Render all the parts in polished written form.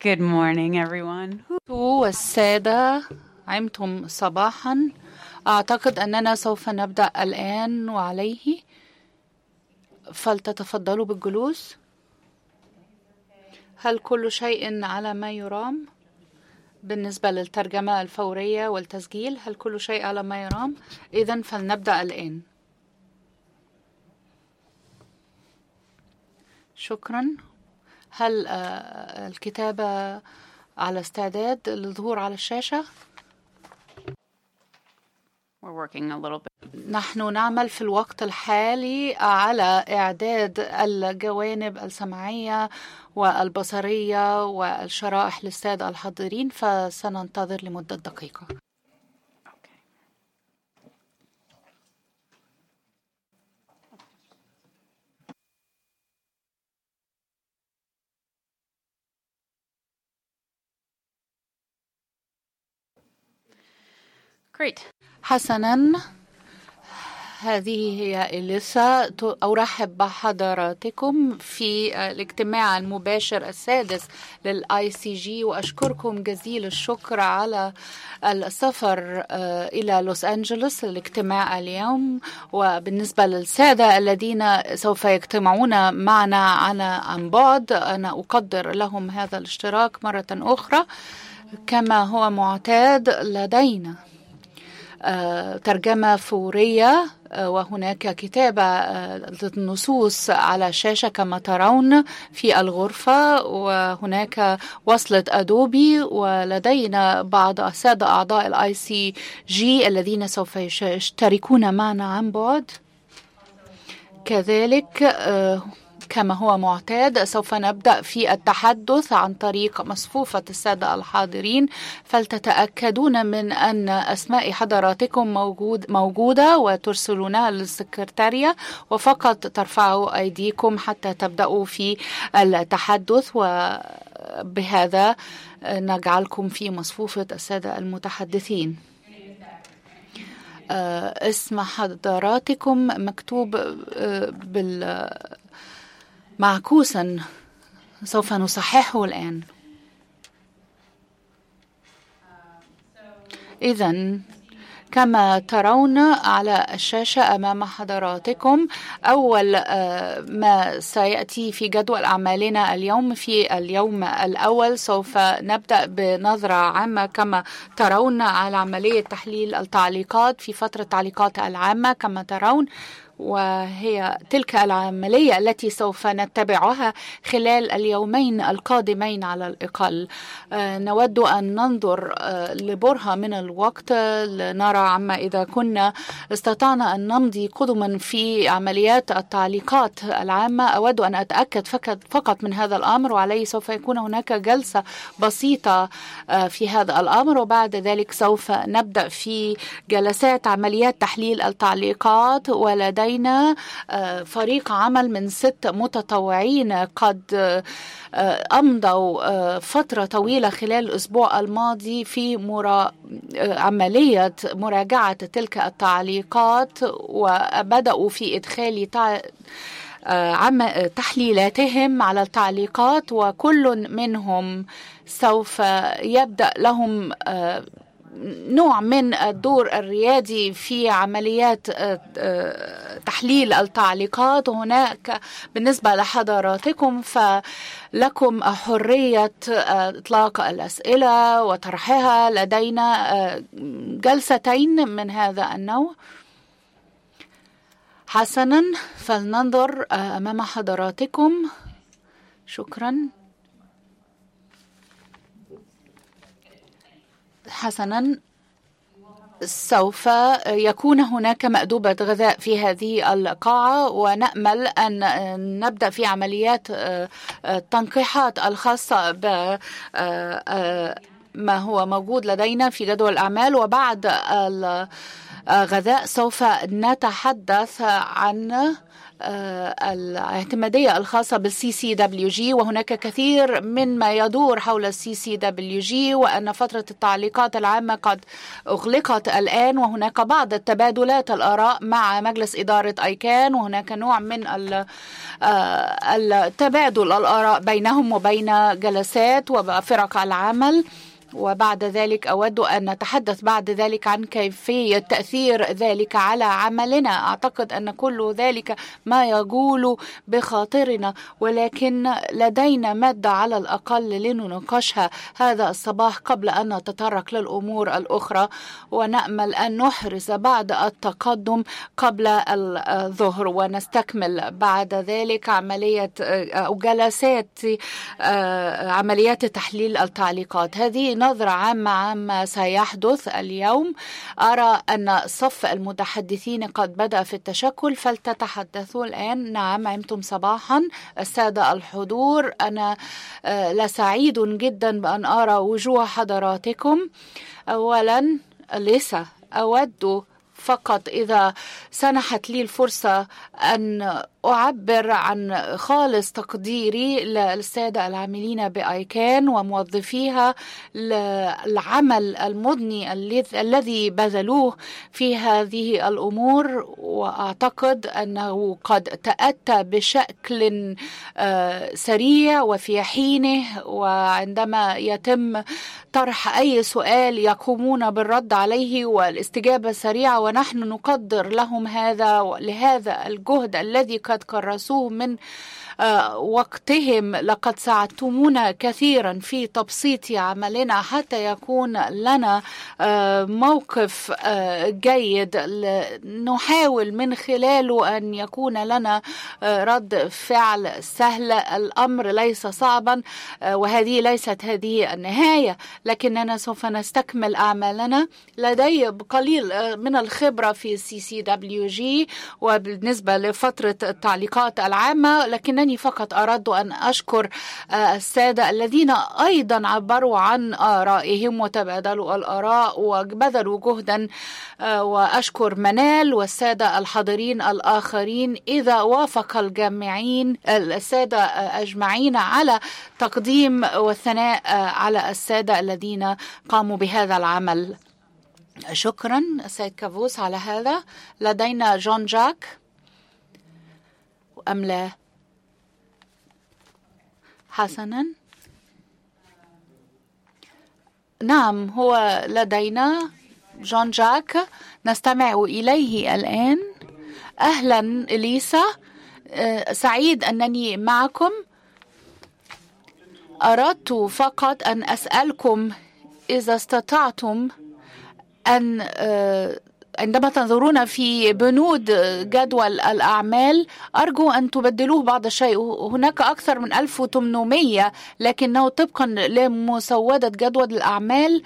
Good morning, everyone. والسادة، عمتم صباحا. أعتقد أننا سوف نبدأ الآن وعليه فلتتفضلوا بالجلوس. هل كل شيء على ما يرام بالنسبة للترجمة الفورية والتسجيل؟ هل كل شيء على ما يرام؟ إذن فلنبدأ الآن. شكرا. هل الكتابة على استعداد للظهور على الشاشة؟ نحن نعمل في الوقت الحالي على إعداد الجوانب السمعية والبصرية والشرائح للسادة الحاضرين، فسننتظر لمدة دقيقة. Great. حسناً، هذه هي إليسا. أرحب بحضراتكم في الاجتماع المباشر السادس للICG، وأشكركم جزيل الشكر على السفر إلى لوس أنجلوس للاجتماع اليوم. وبالنسبة للسادة الذين سوف يجتمعون معنا عن بعد، أنا أقدر لهم هذا الاشتراك مرة أخرى. كما هو معتاد لدينا ترجمة فورية، وهناك كتابة النصوص على الشاشة كما ترون في الغرفة، وهناك وصلة أدوبي، ولدينا بعض السادة أعضاء الICG الذين سوف يشتركون معنا عن بعد. كذلك كما هو معتاد سوف نبدأ في التحدث عن طريق مصفوفة السادة الحاضرين، فلتتأكدون من أن أسماء حضراتكم موجودة وترسلونها للسكرتارية، وفقط ترفعوا أيديكم حتى تبدأوا في التحدث، وبهذا نجعلكم في مصفوفة السادة المتحدثين. اسم حضراتكم مكتوب معكوسا، سوف نصححه الآن. إذن كما ترون على الشاشة أمام حضراتكم، أول ما سيأتي في جدول أعمالنا اليوم، في اليوم الأول سوف نبدأ بنظرة عامة كما ترون على عملية تحليل التعليقات في فترة التعليقات العامة كما ترون، وهي تلك العملية التي سوف نتبعها خلال اليومين القادمين على الأقل. نود أن ننظر لبرهة من الوقت لنرى عما إذا كنا استطعنا أن نمضي قدما في عمليات التعليقات العامة. أود أن أتأكد فقط من هذا الأمر، وعليه سوف يكون هناك جلسة بسيطة في هذا الأمر، وبعد ذلك سوف نبدأ في جلسات عمليات تحليل التعليقات. ولدينا فريق عمل من 6 متطوعين قد أمضوا فترة طويلة خلال الأسبوع الماضي في عملية مراجعة تلك التعليقات، وبدأوا في إدخال تحليلاتهم على التعليقات، وكل منهم سوف يبدأ لهم نوع من الدور الريادي في عمليات تحليل التعليقات. هناك بالنسبة لحضراتكم فلكم حرية إطلاق الأسئلة وطرحها. لدينا جلستين من هذا النوع. حسنا، فلننظر أمام حضراتكم. شكرا. حسنا، سوف يكون هناك مأدوبة غذاء في هذه القاعة، ونأمل أن نبدأ في عمليات التنقيحات الخاصة بما هو موجود لدينا في جدول الأعمال. وبعد غذاء سوف نتحدث عن الاعتمادية الخاصة بالسي سي دبليو جي، وهناك كثير من ما يدور حول السي سي دبليو جي، وأن فترة التعليقات العامة قد أغلقت الآن، وهناك بعض التبادلات الآراء مع مجلس إدارة أيكان، وهناك نوع من التبادل الآراء بينهم وبين جلسات وفرق العمل. وبعد ذلك أود أن نتحدث بعد ذلك عن كيفية تأثير ذلك على عملنا. أعتقد أن كل ذلك ما يقول بخاطرنا، ولكن لدينا مادة على الأقل لنناقشها هذا الصباح قبل أن نتطرق للأمور الأخرى، ونأمل أن نحرز بعض التقدم قبل الظهر، ونستكمل بعد ذلك عملية أو جلسات عمليات تحليل التعليقات. هذه نظرة عامة عما سيحدث اليوم. أرى أن صف المتحدثين قد بدأ في التشكل، فلتتحدثوا الآن. نعم، عمتم صباحا السادة الحضور، أنا لسعيد جدا بأن أرى وجوه حضراتكم. أولا لسه أود فقط إذا سنحت لي الفرصة أن أعبر عن خالص تقديري للسادة العاملين بأيكان وموظفيها للعمل المضني الذي بذلوه في هذه الأمور، وأعتقد أنه قد تأتى بشكل سريع وفي حينه، وعندما يتم طرح أي سؤال يقومون بالرد عليه والاستجابة سريعة، ونحن نقدر لهم لهذا الجهد الذي قد كرسوه من وقتهم. لقد ساعدتمونا كثيرا في تبسيط عملنا حتى يكون لنا موقف جيد نحاول من خلاله أن يكون لنا رد فعل سهل. الأمر ليس صعبا، وهذه ليست هذه النهاية، لكننا سوف نستكمل أعمالنا. لدي قليل من الخبرة في CCWG وبالنسبة لفترة التعليقات العامة، لكنني فقط أردت أن أشكر السادة الذين أيضا عبروا عن آرائهم وتبادلوا الآراء وبذلوا جهدا، وأشكر منال والسادة الحاضرين الآخرين. إذا وافق الجميعين السادة أجمعين على تقديم والثناء على السادة الذين قاموا بهذا العمل. شكرا السيد كافوس على هذا. لدينا جون جاك أم لا؟ حسنا، نعم هو لدينا جون جاك، نستمع إليه الآن. أهلا إليسا، سعيد أنني معكم. أردت فقط أن أسألكم إذا استطعتم أن عندما تنظرون في بنود جدول الأعمال أرجو أن تبدلوه بعض الشيء. هناك أكثر من 1800، لكنه طبقا لمسودة جدول الأعمال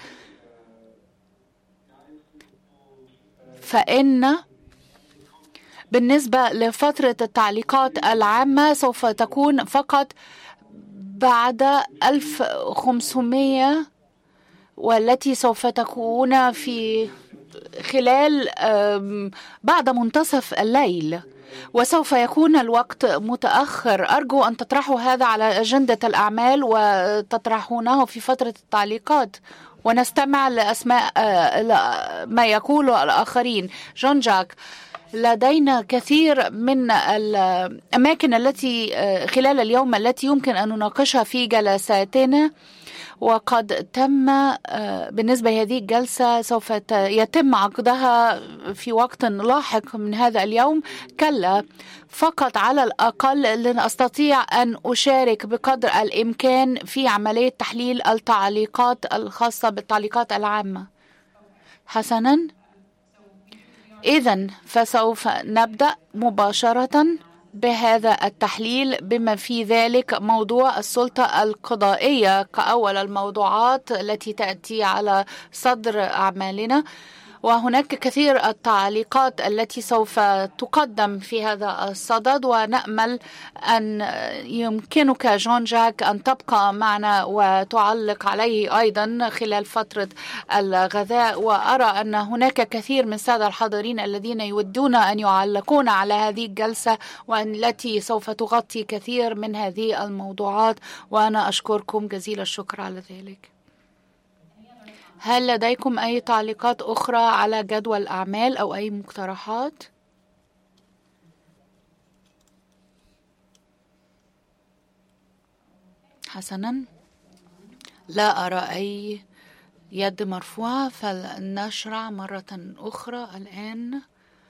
فإن بالنسبة لفترة التعليقات العامة سوف تكون فقط بعد 1500، والتي سوف تكون في خلال بعد منتصف الليل، وسوف يكون الوقت متأخر. أرجو أن تطرحوا هذا على أجندة الأعمال وتطرحونه في فترة التعليقات، ونستمع لأسماء ما يقوله الآخرين. جون جاك، لدينا كثير من الأماكن التي خلال اليوم التي يمكن أن نناقشها في جلساتنا، وقد تم بالنسبة لهذه الجلسة سوف يتم عقدها في وقت لاحق من هذا اليوم. كلا، فقط على الأقل لن أستطيع أن أشارك بقدر الإمكان في عملية تحليل التعليقات الخاصة بالتعليقات العامة. حسنا، إذن فسوف نبدأ مباشرة بهذا التحليل، بما في ذلك موضوع السلطة القضائية كأول الموضوعات التي تأتي على صدر أعمالنا. وهناك كثير التعليقات التي سوف تقدم في هذا الصدد، ونأمل أن يمكنك جون جاك أن تبقى معنا وتعلق عليه أيضا خلال فترة الغذاء. وأرى أن هناك كثير من السادة الحاضرين الذين يودون أن يعلقون على هذه الجلسة والتي سوف تغطي كثير من هذه الموضوعات، وأنا أشكركم جزيل الشكر على ذلك. هل لديكم أي تعليقات أخرى على جدول الأعمال أو أي مقترحات؟ حسنا، لا أرى أي يد مرفوعة، فلنشرع مرة أخرى الآن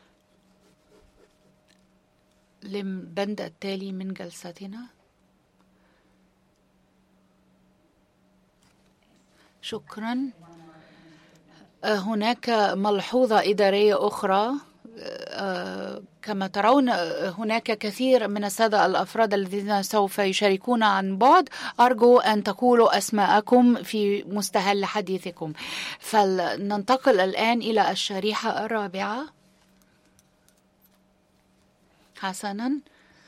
للبند التالي من جلستنا. شكرا. هناك ملحوظة إدارية أخرى. كما ترون هناك كثير من السادة الأفراد الذين سوف يشاركون عن بعد. أرجو أن تقولوا أسماءكم في مستهل حديثكم. فلننتقل الآن إلى الشريحة الرابعة. حسنا،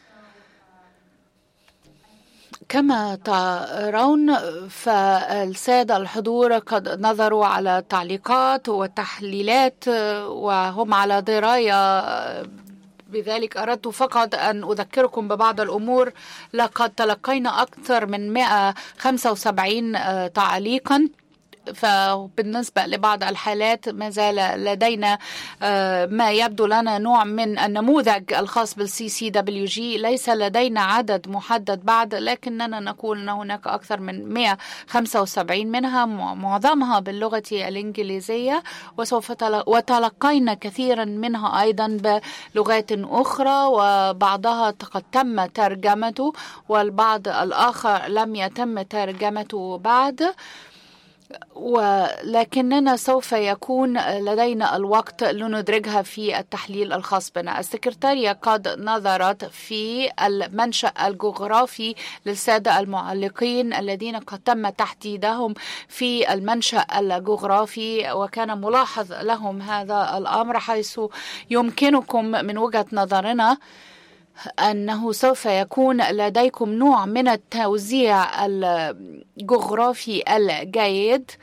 كما ترون فالسادة الحضور قد نظروا على التعليقات والتحليلات وهم على دراية بذلك. أردت فقط أن أذكركم ببعض الأمور. لقد تلقينا أكثر من 175 تعليقا، فبالنسبة لبعض الحالات ما زال لدينا ما يبدو لنا نوع من النموذج الخاص بالCCWG. ليس لدينا عدد محدد بعد، لكننا نقول أن هناك أكثر من 175 منها معظمها باللغة الإنجليزية، وتلقينا كثيرا منها أيضا بلغات أخرى، وبعضها قد تم ترجمته والبعض الآخر لم يتم ترجمته بعد، ولكننا سوف يكون لدينا الوقت لندرجها في التحليل الخاص بنا. السكرتارية قد نظرت في المنشأ الجغرافي للسادة المعلقين الذين قد تم تحديدهم في المنشأ الجغرافي، وكان ملاحظ لهم هذا الأمر، حيث يمكنكم من وجهة نظرنا أنه سوف يكون لديكم نوع من التوزيع الجغرافي الجيد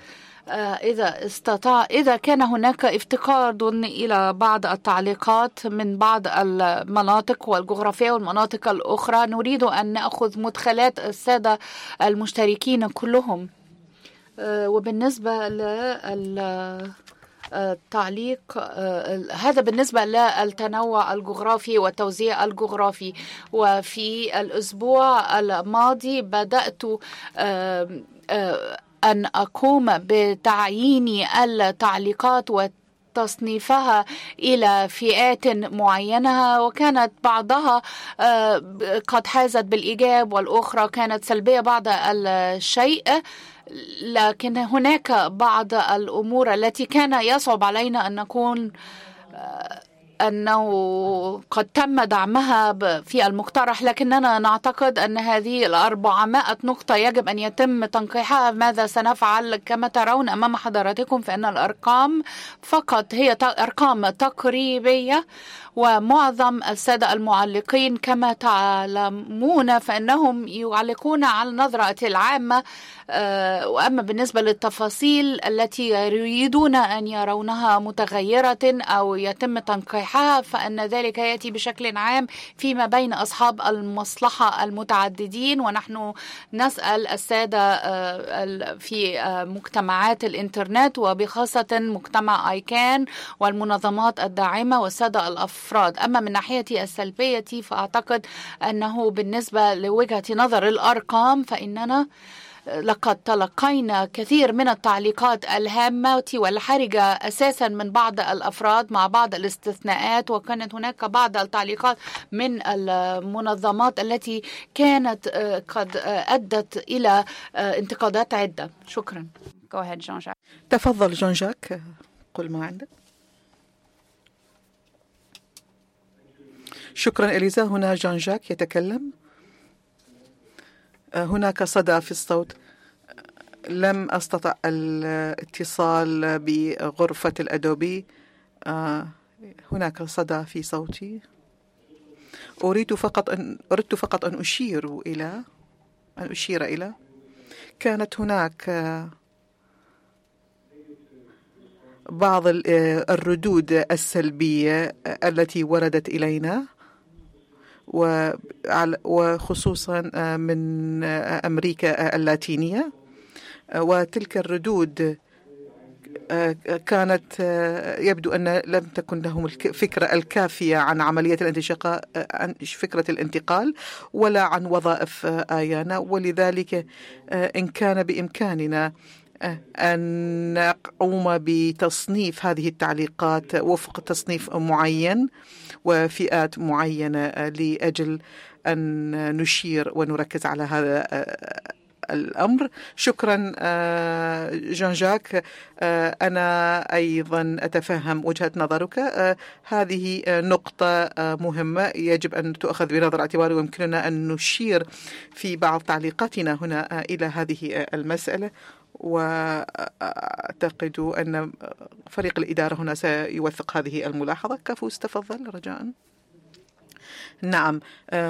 إذا كان هناك افتقاد إلى بعض التعليقات من بعض المناطق والجغرافية والمناطق الأخرى. نريد أن نأخذ مدخلات السادة المشتركين كلهم. وبالنسبة التعليق هذا بالنسبة للتنوع الجغرافي والتوزيع الجغرافي. وفي الأسبوع الماضي بدأت أن أقوم بتعيين التعليقات تصنيفها إلى فئات معينة، وكانت بعضها قد حازت بالإيجاب والأخرى كانت سلبية بعض الشيء. لكن هناك بعض الأمور التي كان يصعب علينا أن نكون أنه قد تم دعمها في المقترح، لكننا نعتقد أن هذه 400 نقطة يجب أن يتم تنقيحها. ماذا سنفعل؟ كما ترون أمام حضراتكم فإن الأرقام فقط هي أرقام تقريبية، ومعظم السادة المعلقين كما تعلمون فإنهم يعلقون على النظرة العامة، وأما بالنسبة للتفاصيل التي يريدون أن يرونها متغيرة أو يتم تنقيحها فإن ذلك يأتي بشكل عام فيما بين أصحاب المصلحة المتعددين. ونحن نسأل السادة في مجتمعات الإنترنت وبخاصة مجتمع آيكان والمنظمات الداعمة والسادة الأفراد. أما من ناحية السلبية فأعتقد أنه بالنسبة لوجهة نظر الأرقام فإننا لقد تلقينا كثير من التعليقات الهامة والحرجة أساسا من بعض الأفراد مع بعض الاستثناءات، وكانت هناك بعض التعليقات من المنظمات التي كانت قد أدت إلى انتقادات عدة. شكرا. Go ahead, Jean-Jacques. تفضل جون جاك، قل ما عندك. شكرا إليزا. هنا جون جاك يتكلم. هناك صدى في الصوت. لم أستطع الاتصال بغرفة الأدوبي. هناك صدى في صوتي. أردت فقط أن أشير إلى كانت هناك بعض الردود السلبية التي وردت إلينا، وخصوصا من أمريكا اللاتينية، وتلك الردود كانت يبدو أن لم تكن لهم الفكرة الكافية عن عملية فكرة الانتقال ولا عن وظائف آيانا. ولذلك إن كان بإمكاننا أن نقوم بتصنيف هذه التعليقات وفق تصنيف معين وفئات معينة لأجل أن نشير ونركز على هذا الأمر. شكرا جان جاك. أنا أيضا أتفهم وجهة نظرك. هذه نقطة مهمة يجب أن تؤخذ بنظر الاعتبار، ويمكننا أن نشير في بعض تعليقاتنا هنا إلى هذه المسألة، وأعتقد أن فريق الإدارة هنا سيوثق هذه الملاحظة. كفوس تفضل رجاء. نعم،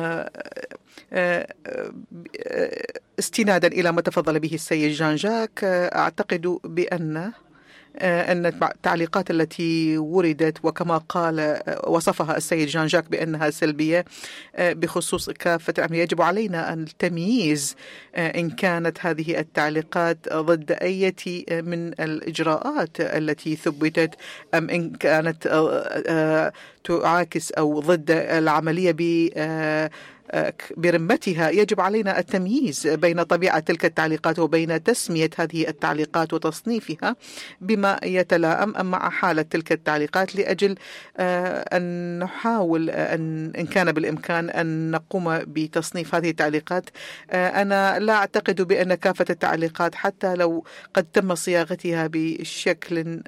استنادا إلى ما تفضل به السيد جان جاك، أعتقد بأن التعليقات التي وردت وكما قال وصفها السيد جان جاك بأنها سلبية بخصوص كافة العملية، يجب علينا أن التمييز إن كانت هذه التعليقات ضد أي من الإجراءات التي ثبتت أم إن كانت تعاكس أو ضد العملية برمتها. يجب علينا التمييز بين طبيعة تلك التعليقات وبين تسمية هذه التعليقات وتصنيفها بما يتلائم مع حالة تلك التعليقات، لأجل أن نحاول إن كان بالإمكان أن نقوم بتصنيف هذه التعليقات. أنا لا أعتقد بأن كافة التعليقات حتى لو قد تم صياغتها بشكل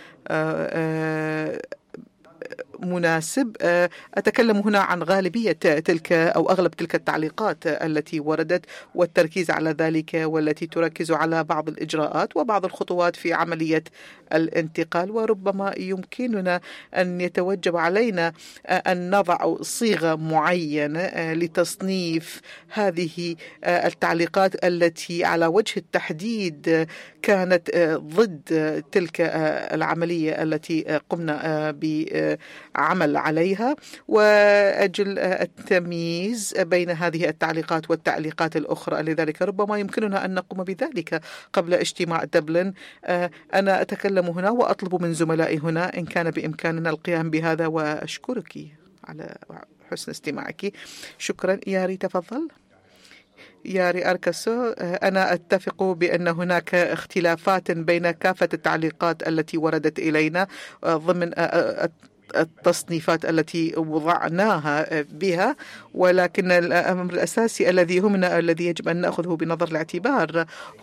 مناسب. أتكلم هنا عن غالبية تلك أو أغلب تلك التعليقات التي وردت والتركيز على ذلك، والتي تركز على بعض الإجراءات وبعض الخطوات في عملية الانتقال. وربما يمكننا أن يتوجب علينا أن نضع صيغة معينة لتصنيف هذه التعليقات التي على وجه التحديد كانت ضد تلك العملية التي قمنا بعمل عليها، وأجل التمييز بين هذه التعليقات والتعليقات الأخرى. لذلك ربما يمكننا أن نقوم بذلك قبل اجتماع دبلن. أنا أتكلم هنا وأطلب من زملائي هنا إن كان بإمكاننا القيام بهذا، وأشكرك على حسن استماعك. شكرا. ياري تفضل. ياري أركسو، أنا أتفق بأن هناك اختلافات بين كافة التعليقات التي وردت إلينا ضمن التصنيفات التي وضعناها بها، ولكن الأمر الأساسي الذي يهمنا الذي يجب أن نأخذه بنظر الاعتبار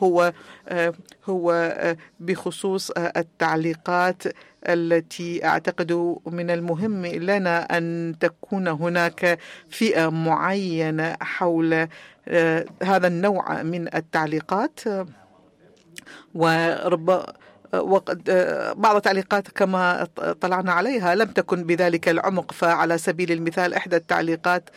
هو بخصوص التعليقات التي أعتقد من المهم لنا أن تكون هناك فئة معينة حول هذا النوع من التعليقات. وقد بعض التعليقات كما طلعنا عليها لم تكن بذلك العمق. فعلى سبيل المثال إحدى التعليقات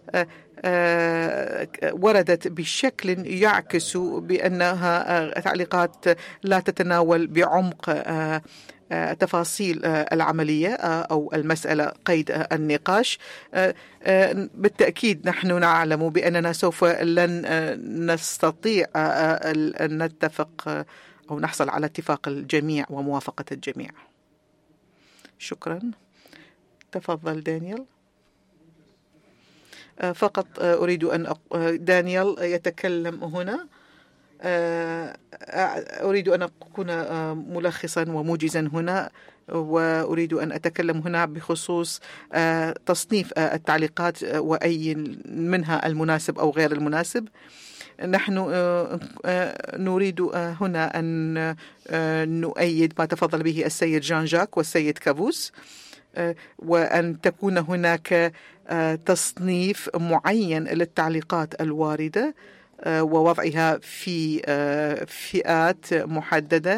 وردت بشكل يعكس بأنها تعليقات لا تتناول بعمق تفاصيل العملية أو المسألة قيد النقاش. بالتأكيد نحن نعلم بأننا سوف لن نستطيع أن نتفق أو نحصل على اتفاق الجميع وموافقة الجميع. شكرا. تفضل دانيال. فقط أريد أن دانيال يتكلم هنا. أريد أن أكون ملخصا وموجزا هنا، وأريد أن أتكلم هنا بخصوص تصنيف التعليقات وأي منها المناسب أو غير المناسب. نحن نريد هنا أن نؤيد ما تفضل به السيد جان جاك والسيد كافوس، وأن تكون هناك تصنيف معين للتعليقات الواردة، ووضعها في فئات محددة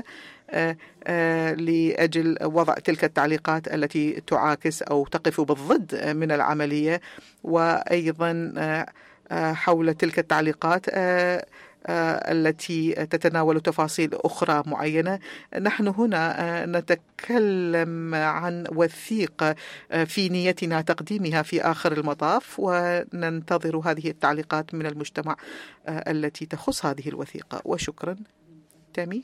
لأجل وضع تلك التعليقات التي تعاكس أو تقف بالضد من العملية. وأيضا حول تلك التعليقات التي تتناول تفاصيل أخرى معينة. نحن هنا نتكلم عن وثيقة في نيتنا تقديمها في آخر المطاف، وننتظر هذه التعليقات من المجتمع التي تخص هذه الوثيقة. وشكرا. تامي.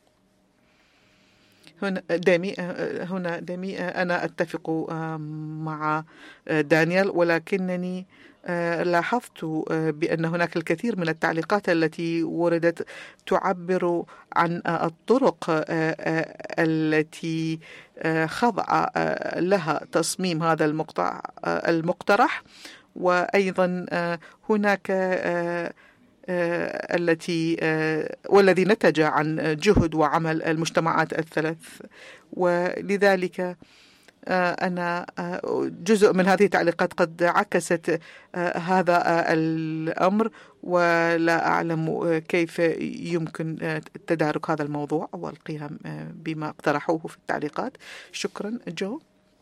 هنا دامي أنا أتفق مع دانيال، ولكنني لاحظت بأن هناك الكثير من التعليقات التي وردت تعبر عن الطرق التي خضع لها تصميم هذا المقترح، وأيضا هناك والذي نتج عن جهد وعمل المجتمعات الثلاث. ولذلك أنا جزء من هذه التعليقات قد عكست هذا الأمر، ولا أعلم كيف يمكن تدارك هذا الموضوع والقيام بما اقترحوه في التعليقات. شكرا جو.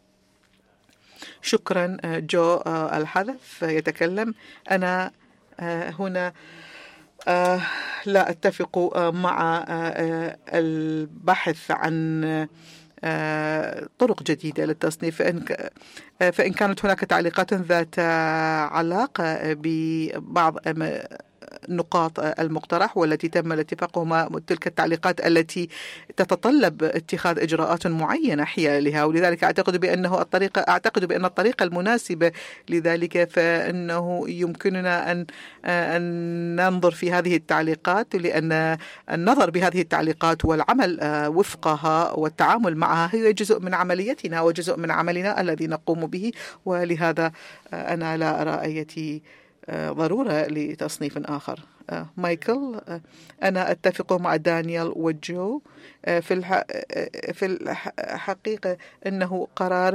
شكرا جو. الحذف يتكلم. أنا هنا لا أتفق مع البحث عن طرق جديدة للتصنيف، فإن كانت هناك تعليقات ذات علاقة ببعض نقاط المقترح والتي تم الاتفاق مع تلك التعليقات التي تتطلب اتخاذ إجراءات معينة حيالها، ولذلك أعتقد بأن الطريقة المناسبة لذلك فإنه يمكننا أن ننظر في هذه التعليقات، لأن النظر بهذه التعليقات والعمل وفقها والتعامل معها هي جزء من عمليتنا وجزء من عملنا الذي نقوم به، ولهذا أنا لا أرى أي ضرورة لتصنيف آخر. مايكل. أنا أتفق مع دانيال وجو في الحقيقة أنه قرار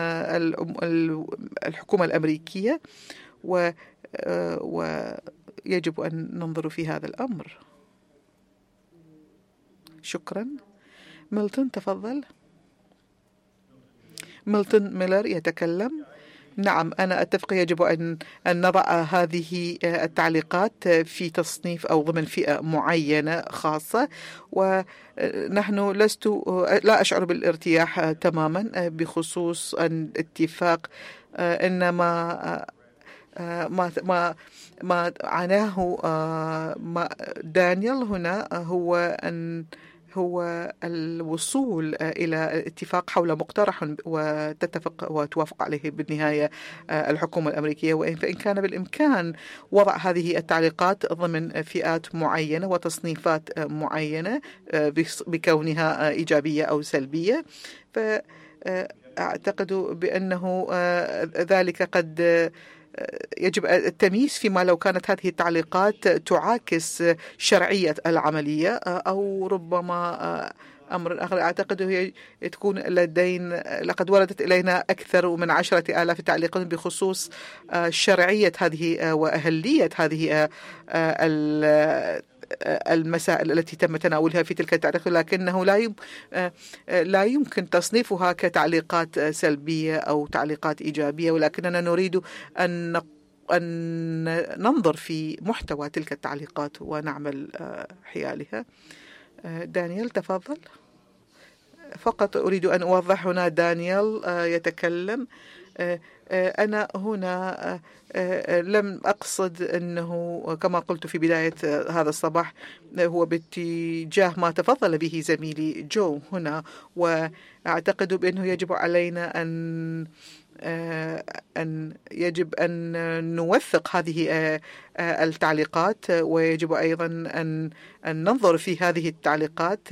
الحكومة الأمريكية، ويجب أن ننظر في هذا الأمر. شكرا. ميلتون تفضل. ميلتون ميلر يتكلم. نعم، أنا أتفق. يجب أن نضع هذه التعليقات في تصنيف أو ضمن فئة معينة خاصة، ونحن لا أشعر بالارتياح تماما بخصوص الاتفاق، إنما ما عناه دانيال هنا هو الوصول إلى اتفاق حول مقترح وتتفق وتوافق عليه بالنهاية الحكومة الأمريكية، فإن كان بالإمكان وضع هذه التعليقات ضمن فئات معينة وتصنيفات معينة بكونها إيجابية أو سلبية، فأعتقد بأنه ذلك قد يجب التمييز فيما لو كانت هذه التعليقات تعاكس شرعية العملية أو ربما أمر آخر. أعتقد هي تكون لقد وردت إلينا أكثر من 10,000 تعليق بخصوص شرعية هذه وأهلية هذه المسائل التي تم تناولها في تلك التعليقات، لكنه لا يمكن تصنيفها كتعليقات سلبية أو تعليقات إيجابية، ولكننا نريد أن ننظر في محتوى تلك التعليقات ونعمل حيالها. دانيال تفضل. فقط أريد أن أوضح هنا. دانيال يتكلم. أنا هنا لم أقصد أنه كما قلت في بداية هذا الصباح هو باتجاه ما تفضل به زميلي جو هنا، وأعتقد بأنه يجب علينا يجب أن نوثق هذه التعليقات، ويجب أيضا أن ننظر في هذه التعليقات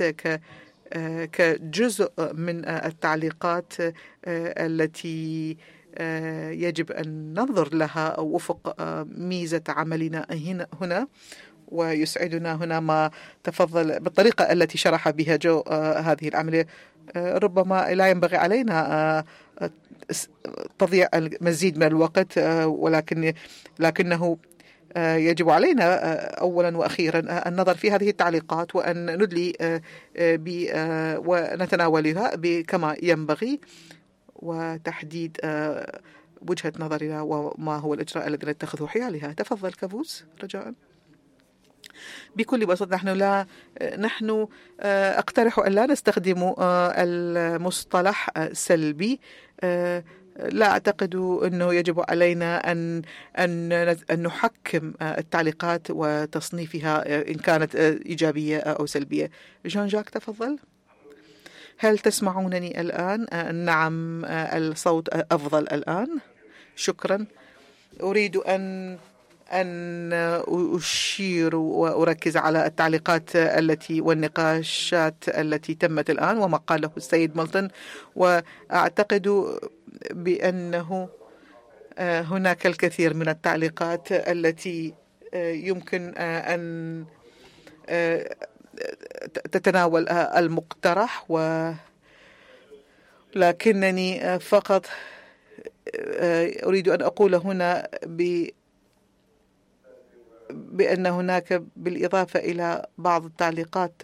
كجزء من التعليقات التي يجب أن ننظر لها وفق ميزة عملنا هنا، ويسعدنا هنا ما تفضل بالطريقة التي شرح بها جو هذه العملية. ربما لا ينبغي علينا تضيع المزيد من الوقت، لكنه يجب علينا أولا وأخيرا النظر في هذه التعليقات وأن ندلي ونتناولها كما ينبغي، وتحديد وجهة نظرنا وما هو الإجراء الذي نتخذه حيالها. تفضل كابوس رجاء. بكل بساطة نحن أقترح أن لا نستخدم المصطلح سلبي. لا أعتقد أنه يجب علينا أن نحكم التعليقات وتصنيفها إن كانت إيجابية أو سلبية. جان جاك تفضل. هل تسمعونني الآن؟ نعم، الصوت أفضل الآن. شكرا. أريد أن أشير وأركز على التعليقات التي والنقاشات التي تمت الآن وما قاله السيد ملتون، وأعتقد بأنه هناك الكثير من التعليقات التي يمكن أن تتناول المقترح، ولكنني فقط أريد أن أقول هنا بأن هناك بالإضافة إلى بعض التعليقات،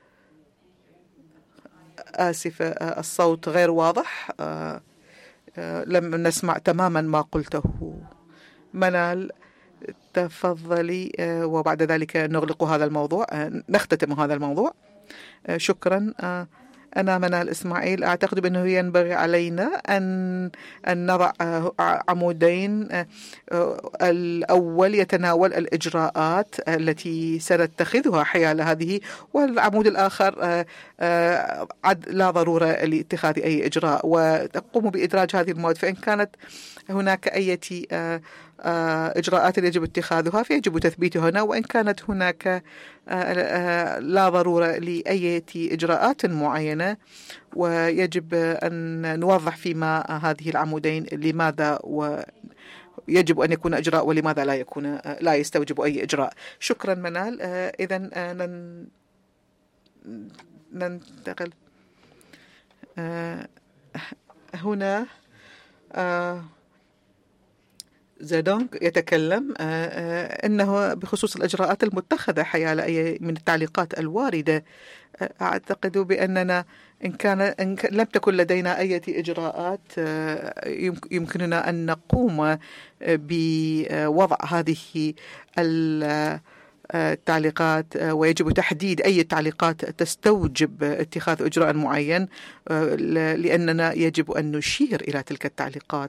آسفة الصوت غير واضح، لم نسمع تماما ما قلته. منال تفضلي، وبعد ذلك نغلق هذا الموضوع، نختتم هذا الموضوع. شكرا. أنا منال إسماعيل. أعتقد بأنه ينبغي علينا أن نضع عمودين. الأول يتناول الإجراءات التي سنتخذها حيال هذه، والعمود الآخر لا ضرورة لاتخاذ أي إجراء، وتقوم بإدراج هذه المواد. فإن كانت هناك أي إجراءات يجب اتخاذها فيجب تثبيتها هنا، وإن كانت هناك لا ضرورة لأي إجراءات معينة، ويجب أن نوضح فيما هذه العمودين لماذا ويجب أن يكون إجراء ولماذا لا يستوجب أي إجراء. شكرا منال. إذن ننتقل هنا. زيدونغ يتكلم أنه بخصوص الإجراءات المتخذة حيال أي من التعليقات الواردة. أعتقد بأننا إن لم تكن لدينا أي إجراءات يمكننا أن نقوم بوضع هذه التعليقات، ويجب تحديد أي تعليقات تستوجب اتخاذ إجراء معين، لأننا يجب أن نشير إلى تلك التعليقات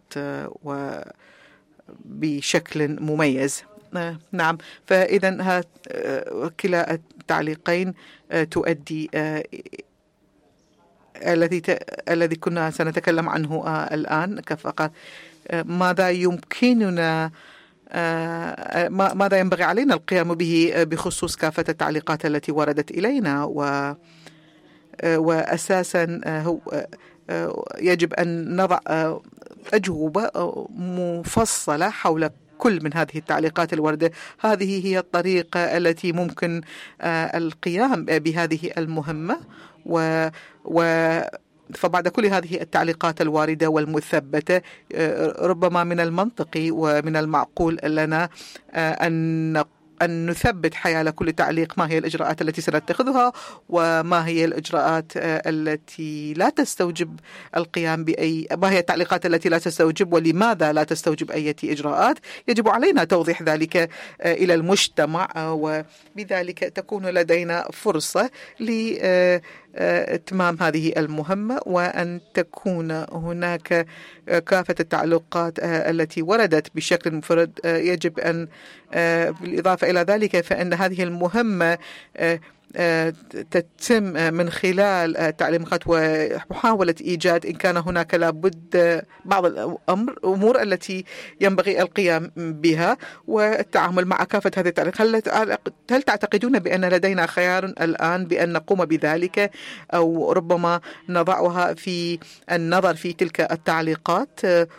بشكل مميز. نعم، فإذا كلا التعليقين تؤدي الذي كنا سنتكلم عنه الآن فقط. ماذا يمكننا ماذا ينبغي علينا القيام به بخصوص كافة التعليقات التي وردت إلينا، وأساسا يجب أن نضع أجوبة مفصلة حول كل من هذه التعليقات الواردة. هذه هي الطريقة التي ممكن القيام بهذه المهمة، فبعد كل هذه التعليقات الواردة والمثبتة ربما من المنطقي ومن المعقول لنا أن نثبت حيال كل تعليق ما هي الإجراءات التي سنتخذها، وما هي الإجراءات التي لا تستوجب القيام ما هي التعليقات التي لا تستوجب ولماذا لا تستوجب أي إجراءات. يجب علينا توضيح ذلك إلى المجتمع، وبذلك تكون لدينا فرصة لإتمام هذه المهمة، وأن تكون هناك كافة التعليقات التي وردت بشكل منفرد. يجب أن بالإضافة إلى ذلك فإن هذه المهمة تتم من خلال تعليمات ومحاولة إيجاد إن كان هناك لابد بعض الأمور التي ينبغي القيام بها والتعامل مع كافة هذه التعليقات. هل تعتقدون بأن لدينا خيار الآن بأن نقوم بذلك، أو ربما نضعها في النظر في تلك التعليقات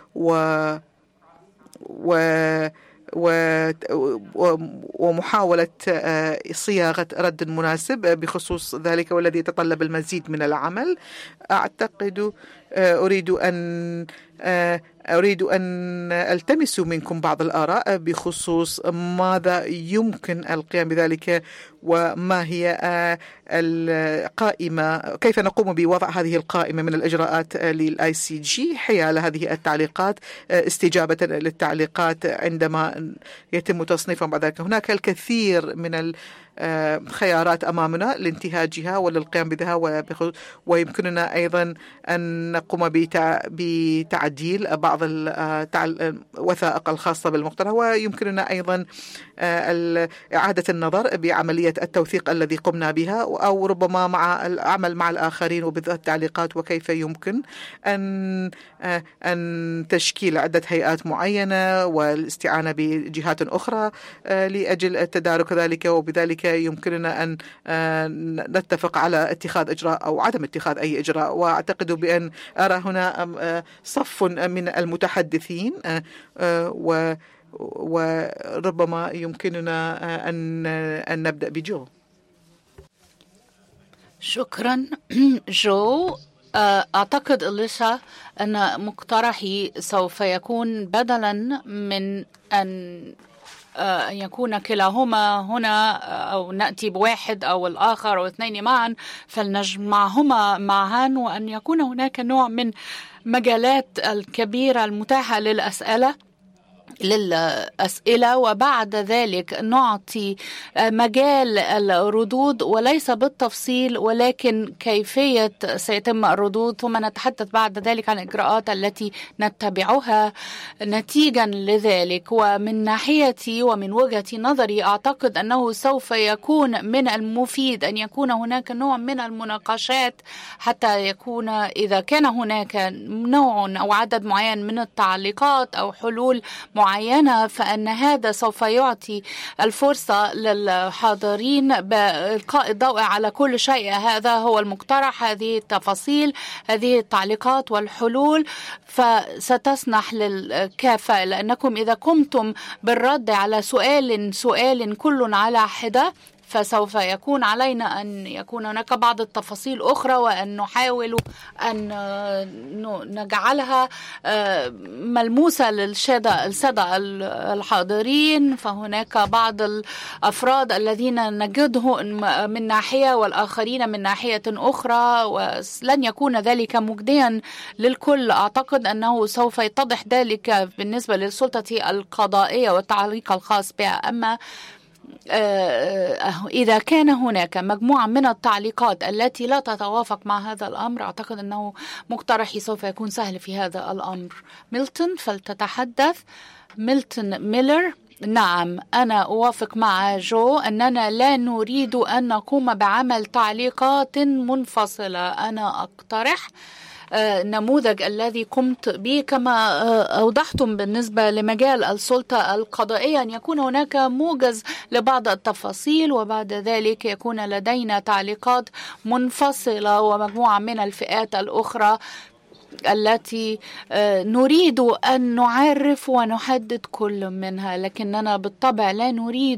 ومحاولة صياغة رد مناسب بخصوص ذلك، والذي يتطلب المزيد من العمل؟ أعتقد أريد أن أريد أن ألتمس منكم بعض الآراء بخصوص ماذا يمكن القيام بذلك، وما هي القائمة، كيف نقوم بوضع هذه القائمة من الإجراءات للICG حيال هذه التعليقات استجابة للتعليقات عندما يتم تصنيفهم بعد ذلك. هناك الكثير من خيارات أمامنا لانتهاجها وللقيام بها، ويمكننا أيضا أن نقوم بتعديل بعض الوثائق الخاصة بالمقترح، ويمكننا أيضا إعادة النظر بعملية التوثيق الذي قمنا بها، أو ربما مع العمل مع الآخرين وبالذات التعليقات، وكيف يمكن أن تشكيل عدة هيئات معينة والاستعانة بجهات أخرى لأجل التدارك ذلك، وبذلك يمكننا أن نتفق على اتخاذ إجراء أو عدم اتخاذ أي إجراء. وأعتقد بأن أرى هنا صف من المتحدثين، وربما يمكننا أن نبدأ بجو. شكرا جو. أعتقد إليسا أن مقترحي سوف يكون بدلا من أن يكون كلاهما هنا أو نأتي بواحد أو الآخر أو اثنين معا، فلنجمعهما معا، وأن يكون هناك نوع من مجالات الكبيرة المتاحة للأسئلة، وبعد ذلك نعطي مجال الردود، وليس بالتفصيل ولكن كيفية سيتم الردود، ثم نتحدث بعد ذلك عن الإجراءات التي نتبعها نتيجا لذلك. ومن ناحيتي ومن وجهة نظري أعتقد أنه سوف يكون من المفيد أن يكون هناك نوع من المناقشات، حتى يكون إذا كان هناك نوع أو عدد معين من التعليقات أو حلول معينة، فأن هذا سوف يعطي الفرصة للحاضرين بإلقاء الضوء على كل شيء. هذا هو المقترح، هذه التفاصيل، هذه التعليقات والحلول، فستسنح للكافة، لأنكم إذا قمتم بالرد على سؤال كل على حدة، فسوف يكون علينا أن يكون هناك بعض التفاصيل أخرى، وأن نحاول أن نجعلها ملموسة للسادة الحاضرين. فهناك بعض الأفراد الذين نجده من ناحية والآخرين من ناحية أخرى، ولن يكون ذلك مجديا للكل. أعتقد أنه سوف يتضح ذلك بالنسبة للسلطة القضائية والتعليق الخاص بها. أما إذا كان هناك مجموعة من التعليقات التي لا تتوافق مع هذا الأمر، أعتقد أنه مقترحي سوف يكون سهل في هذا الأمر. ميلتون، فلتتحدث. ميلتون ميلر. نعم، أنا أوافق مع جو أننا لا نريد أن نقوم بعمل تعليقات منفصلة. أنا أقترح نموذج الذي قمت به كما أوضحتم بالنسبة لمجال السلطة القضائية، أن يكون هناك موجز لبعض التفاصيل، وبعد ذلك يكون لدينا تعليقات منفصلة ومجموعة من الفئات الأخرى التي نريد أن نعرف ونحدد كل منها، لكننا بالطبع لا نريد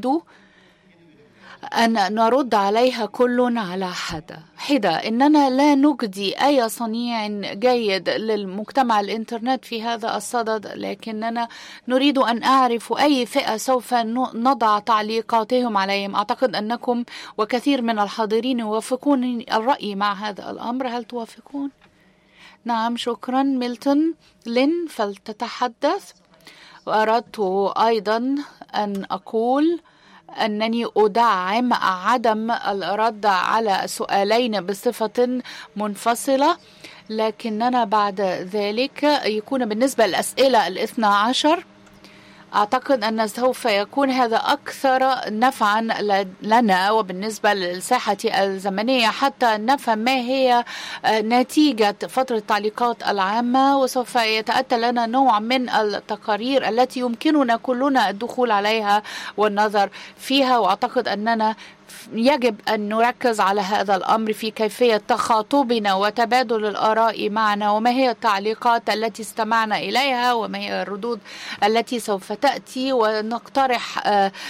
أن نرد عليها كل على حدة. إننا لا نجدي أي صنيع جيد للمجتمع الإنترنت في هذا الصدد، لكننا نريد أن أعرف أي فئة سوف نضع تعليقاتهم عليهم. أعتقد أنكم وكثير من الحاضرين يوافقون الرأي مع هذا الأمر. هل توافقون؟ نعم، شكرا. ميلتون. لين، فلتتحدث. وأردت أيضا أن أقول أنني أدعم عدم الرد على سؤالين بصفة منفصلة، لكننا بعد ذلك يكون بالنسبة للأسئلة 12 أعتقد أن سوف يكون هذا أكثر نفعا لنا وبالنسبة للساحة الزمنية، حتى نفهم ما هي نتيجة فترة التعليقات العامة، وسوف يتأتى لنا نوع من التقارير التي يمكننا كلنا الدخول عليها والنظر فيها. وأعتقد أننا يجب أن نركز على هذا الأمر في كيفية تخاطبنا وتبادل الآراء معنا، وما هي التعليقات التي استمعنا إليها، وما هي الردود التي سوف تأتي، ونقترح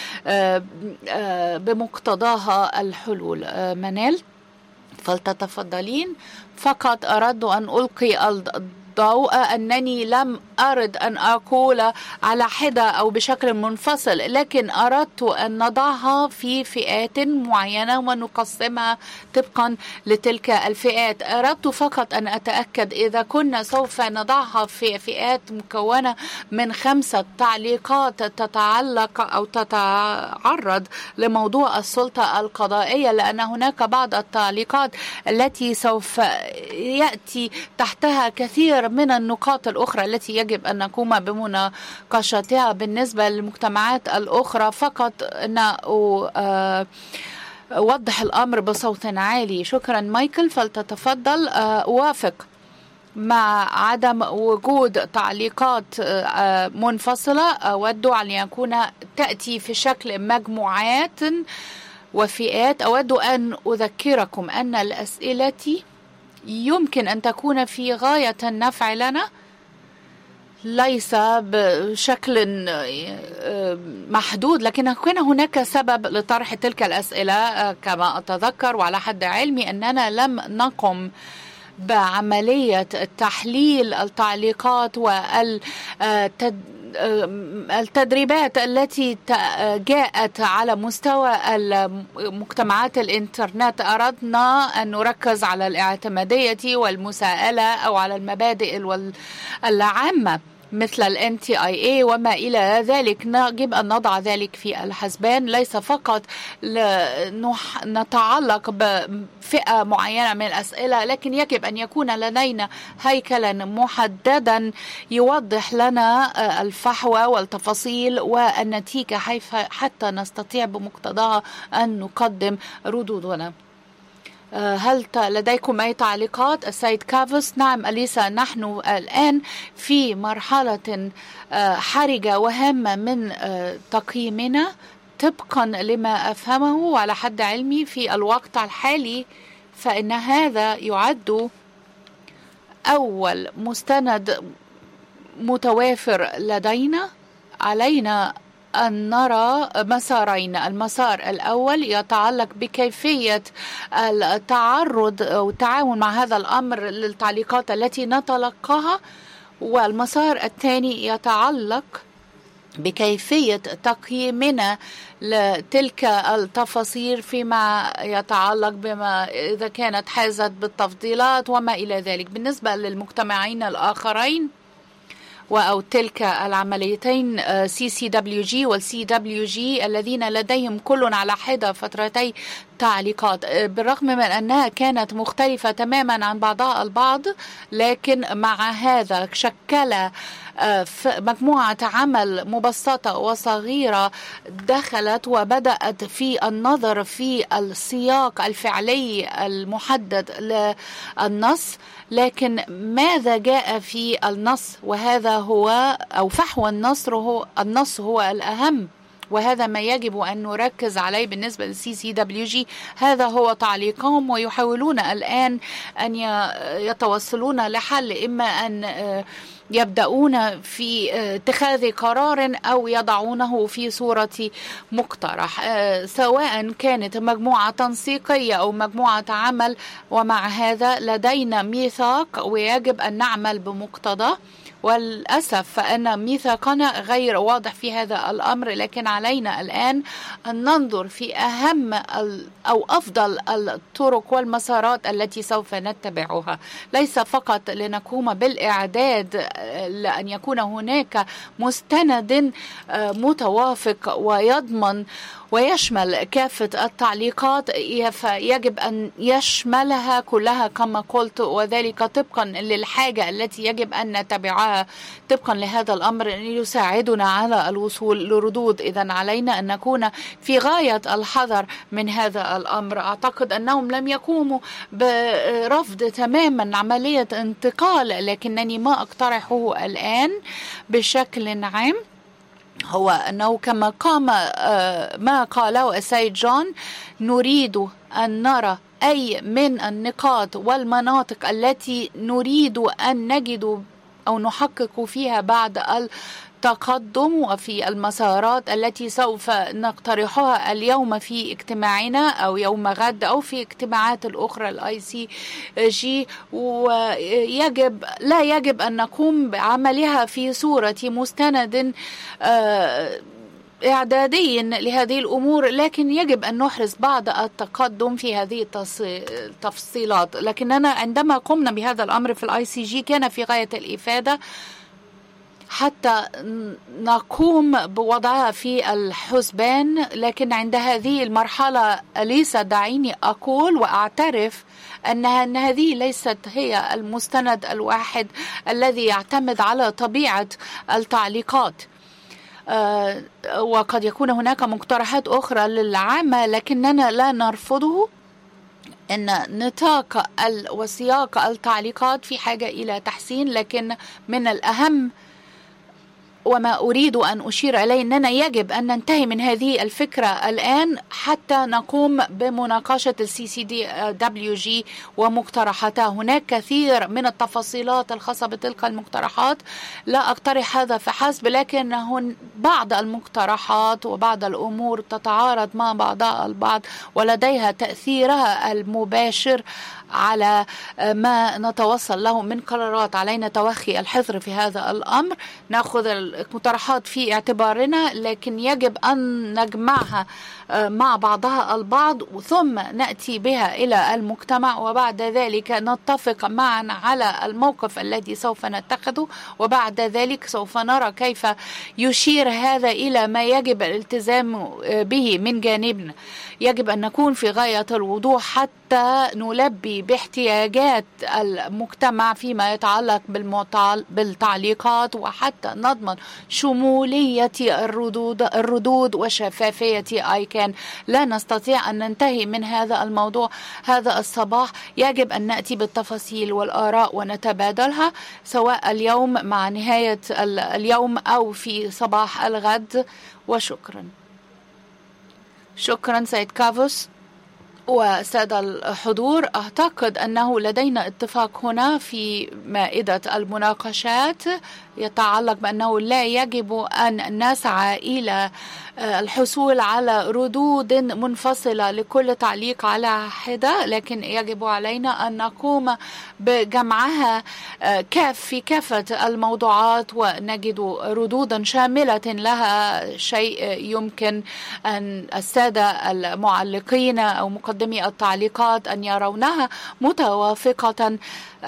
بمقتضاها الحلول. منال، فلتتفضلين. فقط أردت أن ألقي الضوء أنني لم أرد أن أقول على حدة أو بشكل منفصل، لكن أردت أن نضعها في فئات معينة ونقسمها طبقا لتلك الفئات. أردت فقط أن أتأكد إذا كنا سوف نضعها في فئات مكونة من 5 تعليقات تتعلق أو تتعرض لموضوع السلطة القضائية، لأن هناك بعض التعليقات التي سوف يأتي تحتها كثير من النقاط الأخرى التي يجب أن نقوم بمناقشتها بالنسبة للمجتمعات الأخرى. فقط أن أوضح الأمر بصوت عالي. شكرا مايكل، فلتتفضل. أوافق مع عدم وجود تعليقات منفصلة. أود أن يكون تأتي في شكل مجموعات وفئات. أود أن أذكركم أن الأسئلة يمكن أن تكون في غاية النفع لنا، ليس بشكل محدود، لكن كان هناك سبب لطرح تلك الأسئلة كما أتذكر، وعلى حد علمي أننا لم نقم بعملية تحليل التعليقات والتدريبات التي جاءت على مستوى مجتمعات الإنترنت. أردنا أن نركز على الاعتمادية والمساءلة أو على المبادئ العامة مثل ال NTIA وما إلى ذلك. يجب أن نضع ذلك في الحسبان، ليس فقط نتعلق بفئة معينة من الأسئلة، لكن يجب أن يكون لدينا هيكلا محددا يوضح لنا الفحوى والتفاصيل والنتيجة حتى نستطيع بمقتضاها أن نقدم ردودنا. هل لديكم أي تعليقات؟ السيد كافوس. نعم أليسا، نحن الآن في مرحلة حرجة وهامة من تقييمنا طبقا لما أفهمه وعلى حد علمي في الوقت الحالي، فإن هذا يعد أول مستند متوافر لدينا. علينا أن نرى مسارين. المسار الأول يتعلق بكيفية التعرض أو التعاون مع هذا الأمر للتعليقات التي نتلقاها، والمسار الثاني يتعلق بكيفية تقييمنا لتلك التفاصيل فيما يتعلق بما إذا كانت حازت بالتفضيلات وما إلى ذلك. بالنسبة للمجتمعين الآخرين أو تلك العمليتين CCWG والCWG الذين لديهم كل على حدة فترتي تعليقات، بالرغم من أنها كانت مختلفة تماما عن بعضها البعض، لكن مع هذا شكل مجموعة عمل مبسطة وصغيرة دخلت وبدأت في النظر في السياق الفعلي المحدد للنص. لكن ماذا جاء في النص؟ وهذا هو أو فحوى النص هو الأهم، وهذا ما يجب أن نركز عليه بالنسبة للCCWG. هذا هو تعليقهم، ويحاولون الآن أن يتوصلون لحل، إما أن يبدأون في اتخاذ قرار أو يضعونه في صورة مقترح، سواء كانت مجموعة تنسيقية أو مجموعة عمل. ومع هذا لدينا ميثاق ويجب أن نعمل بمقتضاه. والأسف فإن ميثاقنا غير واضح في هذا الأمر، لكن علينا الآن أن ننظر في أهم أو أفضل الطرق والمسارات التي سوف نتبعها، ليس فقط لنقوم بالإعداد لأن يكون هناك مستند متوافق ويضمن ويشمل كافة التعليقات، فيجب أن يشملها كلها كما قلت، وذلك طبقا للحاجة التي يجب أن نتبعها طبقا لهذا الأمر يساعدنا على الوصول لردود. إذن علينا أن نكون في غاية الحذر من هذا الأمر. أعتقد أنهم لم يقوموا برفض تماما عملية انتقال، لكنني ما أقترحه الآن بشكل عام هو أنه كما قام ما قاله السيد جون، نريد أن نرى أي من النقاط والمناطق التي نريد أن نجد أو نحقق فيها بعض التقدم وفي المسارات التي سوف نقترحها اليوم في اجتماعنا أو يوم غد أو في اجتماعات الأخرى الICG، لا يجب أن نقوم بعملها في صورة مستند إعدادي لهذه الأمور، لكن يجب أن نحرز بعض التقدم في هذه التفصيلات. لكننا عندما قمنا بهذا الأمر في الICG كان في غاية الإفادة حتى نقوم بوضعها في الحسبان. لكن عند هذه المرحلة أليسا دعيني أقول وأعترف أن هذه ليست هي المستند الواحد الذي يعتمد على طبيعة التعليقات، وقد يكون هناك مقترحات أخرى للعامة، لكننا لا نرفضه. أن نطاق وسياق التعليقات في حاجة إلى تحسين، لكن من الأهم وما أريد أن أشير إليه أننا يجب أن ننتهي من هذه الفكرة الآن حتى نقوم بمناقشة CCDWG ومقترحاتها. هناك كثير من التفاصيلات الخاصة بتلك المقترحات، لا أقترح هذا فحسب، لكن بعض المقترحات وبعض الأمور تتعارض مع بعضها البعض ولديها تأثيرها المباشر على ما نتوصل له من قرارات. علينا توخي الحذر في هذا الأمر، نأخذ المقترحات في اعتبارنا، لكن يجب أن نجمعها مع بعضها البعض ثم نأتي بها إلى المجتمع، وبعد ذلك نتفق معا على الموقف الذي سوف نتخذه، وبعد ذلك سوف نرى كيف يشير هذا إلى ما يجب الالتزام به من جانبنا. يجب أن نكون في غاية الوضوح حتى نلبي باحتياجات المجتمع فيما يتعلق بالتعليقات، وحتى نضمن شمولية الردود وشفافية ICANN. لا نستطيع أن ننتهي من هذا الموضوع هذا الصباح، يجب أن نأتي بالتفاصيل والآراء ونتبادلها سواء اليوم مع نهاية اليوم أو في صباح الغد. وشكرا. شكرا سيد كافوس وسادة الحضور. أعتقد أنه لدينا اتفاق هنا في مائدة المناقشات يتعلق بأنه لا يجب أن نسعى إلى الحصول على ردود منفصلة لكل تعليق على حدة، لكن يجب علينا أن نقوم بجمعها في كافة الموضوعات ونجد ردودا شاملة لها، شيء يمكن أن السادة المعلقين أو مقدمي التعليقات أن يرونها متوافقة.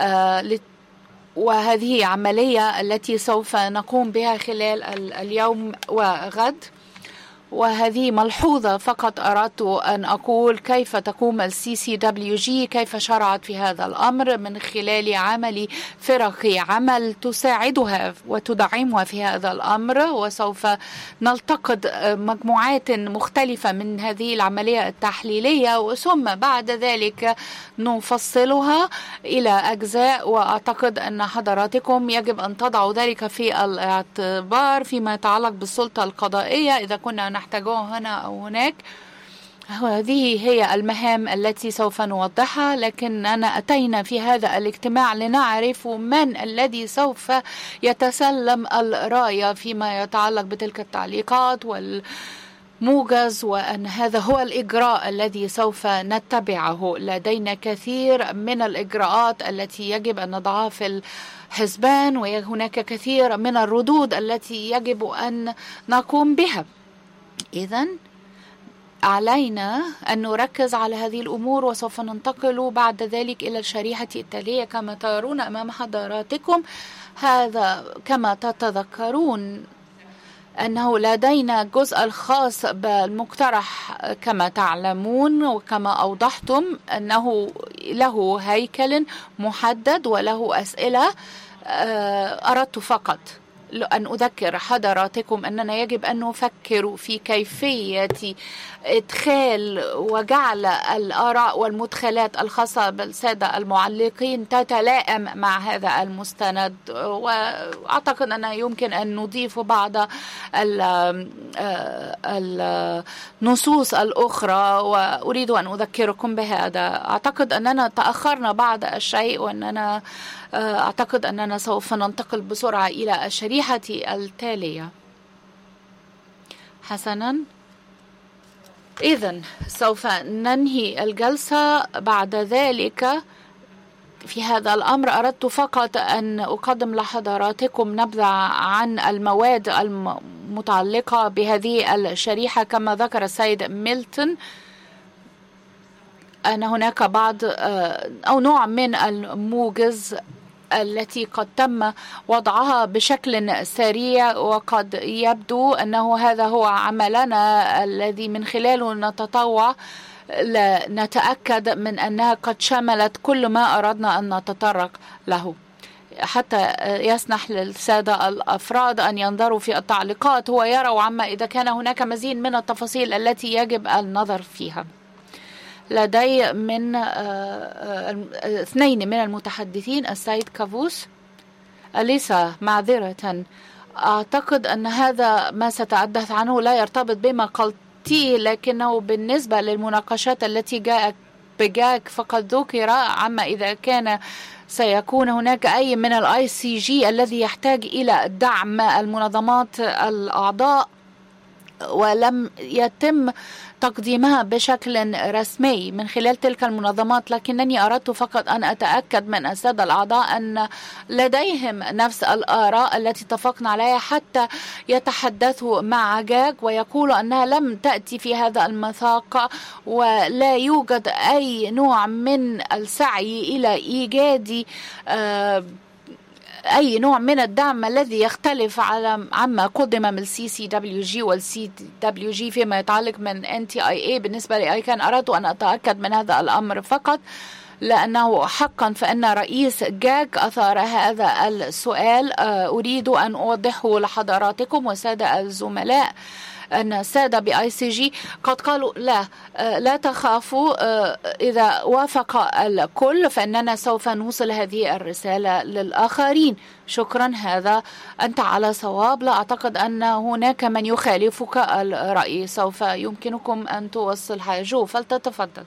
وهذه عملية التي سوف نقوم بها خلال اليوم وغد. وهذه ملحوظة فقط أردت أن أقول كيف تقوم CCWG، كيف شرعت في هذا الأمر من خلال عمل فرق عمل تساعدها وتدعمها في هذا الأمر، وسوف نلتقط مجموعات مختلفة من هذه العملية التحليلية وثم بعد ذلك نفصلها إلى أجزاء. وأعتقد أن حضراتكم يجب أن تضعوا ذلك في الاعتبار فيما يتعلق بالسلطة القضائية إذا كنا نحتاجوها هنا أو هناك. هذه هي المهام التي سوف نوضحها، لكننا أتينا في هذا الاجتماع لنعرف من الذي سوف يتسلم الراية فيما يتعلق بتلك التعليقات والموجز، وأن هذا هو الإجراء الذي سوف نتبعه. لدينا كثير من الإجراءات التي يجب أن نضعها في الحسبان، وهناك كثير من الردود التي يجب أن نقوم بها. إذن علينا أن نركز على هذه الأمور، وسوف ننتقل بعد ذلك إلى الشريحة التالية كما ترون أمام حضراتكم. هذا كما تتذكرون أنه لدينا الجزء الخاص بالمقترح كما تعلمون، وكما أوضحتم أنه له هيكل محدد وله أسئلة. أردت فقط أن أذكر حضراتكم أننا يجب أن نفكر في كيفية إدخال وجعل الآراء والمدخلات الخاصة بالسادة المعلقين تتلائم مع هذا المستند. وأعتقد أنه يمكن أن نضيف بعض النصوص الأخرى، وأريد أن أذكركم بهذا. أعتقد أننا تأخرنا بعض الشيء، وأننا أعتقد أننا سوف ننتقل بسرعة إلى الشريحة الشريحة التالية. حسناً، إذن سوف ننهي الجلسة بعد ذلك. في هذا الأمر أردت فقط أن أقدم لحضراتكم نبذة عن المواد المتعلقة بهذه الشريحة. كما ذكر السيد ميلتون أن هناك بعض أو نوع من الموجز التي قد تم وضعها بشكل سريع، وقد يبدو أنه هذا هو عملنا الذي من خلاله نتطوع نتأكد من أنها قد شملت كل ما أردنا أن نتطرق له، حتى يسنح للسادة الأفراد أن ينظروا في التعليقات ويروا عما إذا كان هناك مزيد من التفاصيل التي يجب النظر فيها. لدي من اثنين من المتحدثين، السيد كافوس. أليسا، معذرة، أعتقد أن هذا ما ستتحدث عنه لا يرتبط بما قلتيه، لكنه بالنسبة للمناقشات التي جاءت بجاك فقد ذكر عما إذا كان سيكون هناك أي من ICG الذي يحتاج إلى دعم المنظمات الأعضاء ولم يتم تقديمها بشكل رسمي من خلال تلك المنظمات. لكنني أردت فقط أن أتأكد من السادة الأعضاء أن لديهم نفس الآراء التي اتفقنا عليها، حتى يتحدثوا مع جاك ويقولوا أنها لم تأتي في هذا المساق ولا يوجد أي نوع من السعي إلى إيجاد أي نوع من الدعم الذي يختلف عما قدم من CCWG والCWG فيما يتعلق من NTIA. بالنسبة لي كان أردت أن أتأكد من هذا الأمر فقط، لأنه حقا فإن رئيس جاك أثار هذا السؤال. أريد أن أوضحه لحضراتكم وسادة الزملاء أن السادة بICG قد قالوا لا تخافوا، إذا وافق الكل فإننا سوف نوصل هذه الرسالة للآخرين. شكرا، هذا أنت على صواب. لا أعتقد أن هناك من يخالفك الرأي. سوف يمكنكم أن توصلها. جو، فلتتفضل.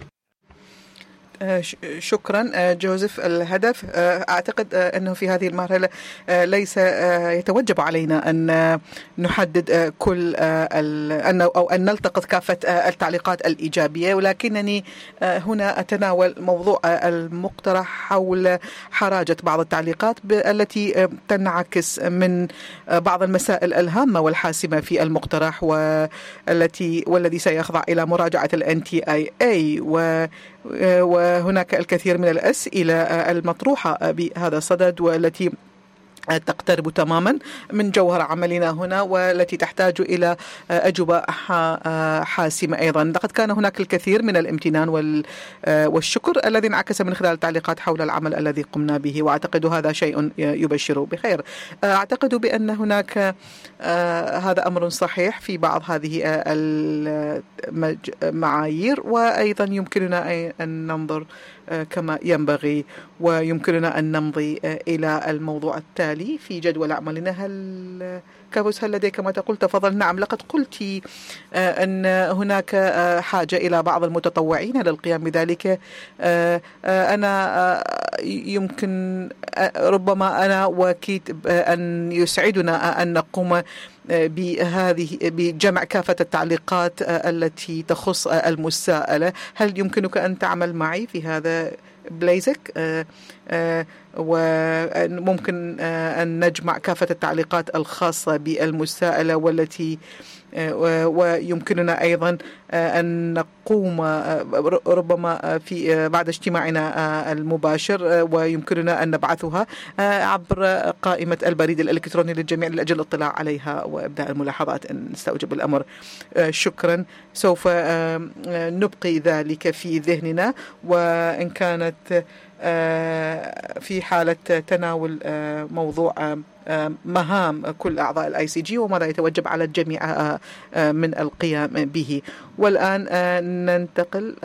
شكرا جوزيف. الهدف أعتقد أنه في هذه المرحلة ليس يتوجب علينا أن نحدد كل أو أن نلتقط كافة التعليقات الإيجابية، ولكنني هنا أتناول موضوع المقترح حول حراجة بعض التعليقات التي تنعكس من بعض المسائل الهامة والحاسمة في المقترح والذي سيخضع إلى مراجعة NTIA، وهناك الكثير من الأسئلة المطروحة بهذا الصدد والتي تقترب تماما من جوهر عملنا هنا والتي تحتاج إلى أجوبة حاسمة أيضا. لقد كان هناك الكثير من الامتنان والشكر الذي انعكس من خلال التعليقات حول العمل الذي قمنا به، وأعتقد هذا شيء يبشر بخير. أعتقد بأن هناك هذا أمر صحيح في بعض هذه المعايير، وأيضا يمكننا أن ننظر كما ينبغي، ويمكننا أن نمضي إلى الموضوع التالي في جدول أعمالنا. هل لديك ما تقول؟ تفضل. نعم، لقد قلت أن هناك حاجة إلى بعض المتطوعين للقيام بذلك. أنا يمكن ربما أنا وكيت أن يسعدنا أن نقوم بجمع كافة التعليقات التي تخص المساءلة. هل يمكنك أن تعمل معي في هذا بليزك؟ وممكن أن نجمع كافة التعليقات الخاصة بالمساءلة والتي ويمكننا أيضا أن نقوم ربما في بعد اجتماعنا المباشر، ويمكننا أن نبعثها عبر قائمة البريد الإلكتروني للجميع لأجل الاطلاع عليها وإبداء الملاحظات إن استوجب الأمر. شكرا، سوف نبقي ذلك في ذهننا، وإن كانت في حالة تناول موضوع مهام كل أعضاء ICG وماذا يتوجب على الجميع من القيام به. والآن ننتقل.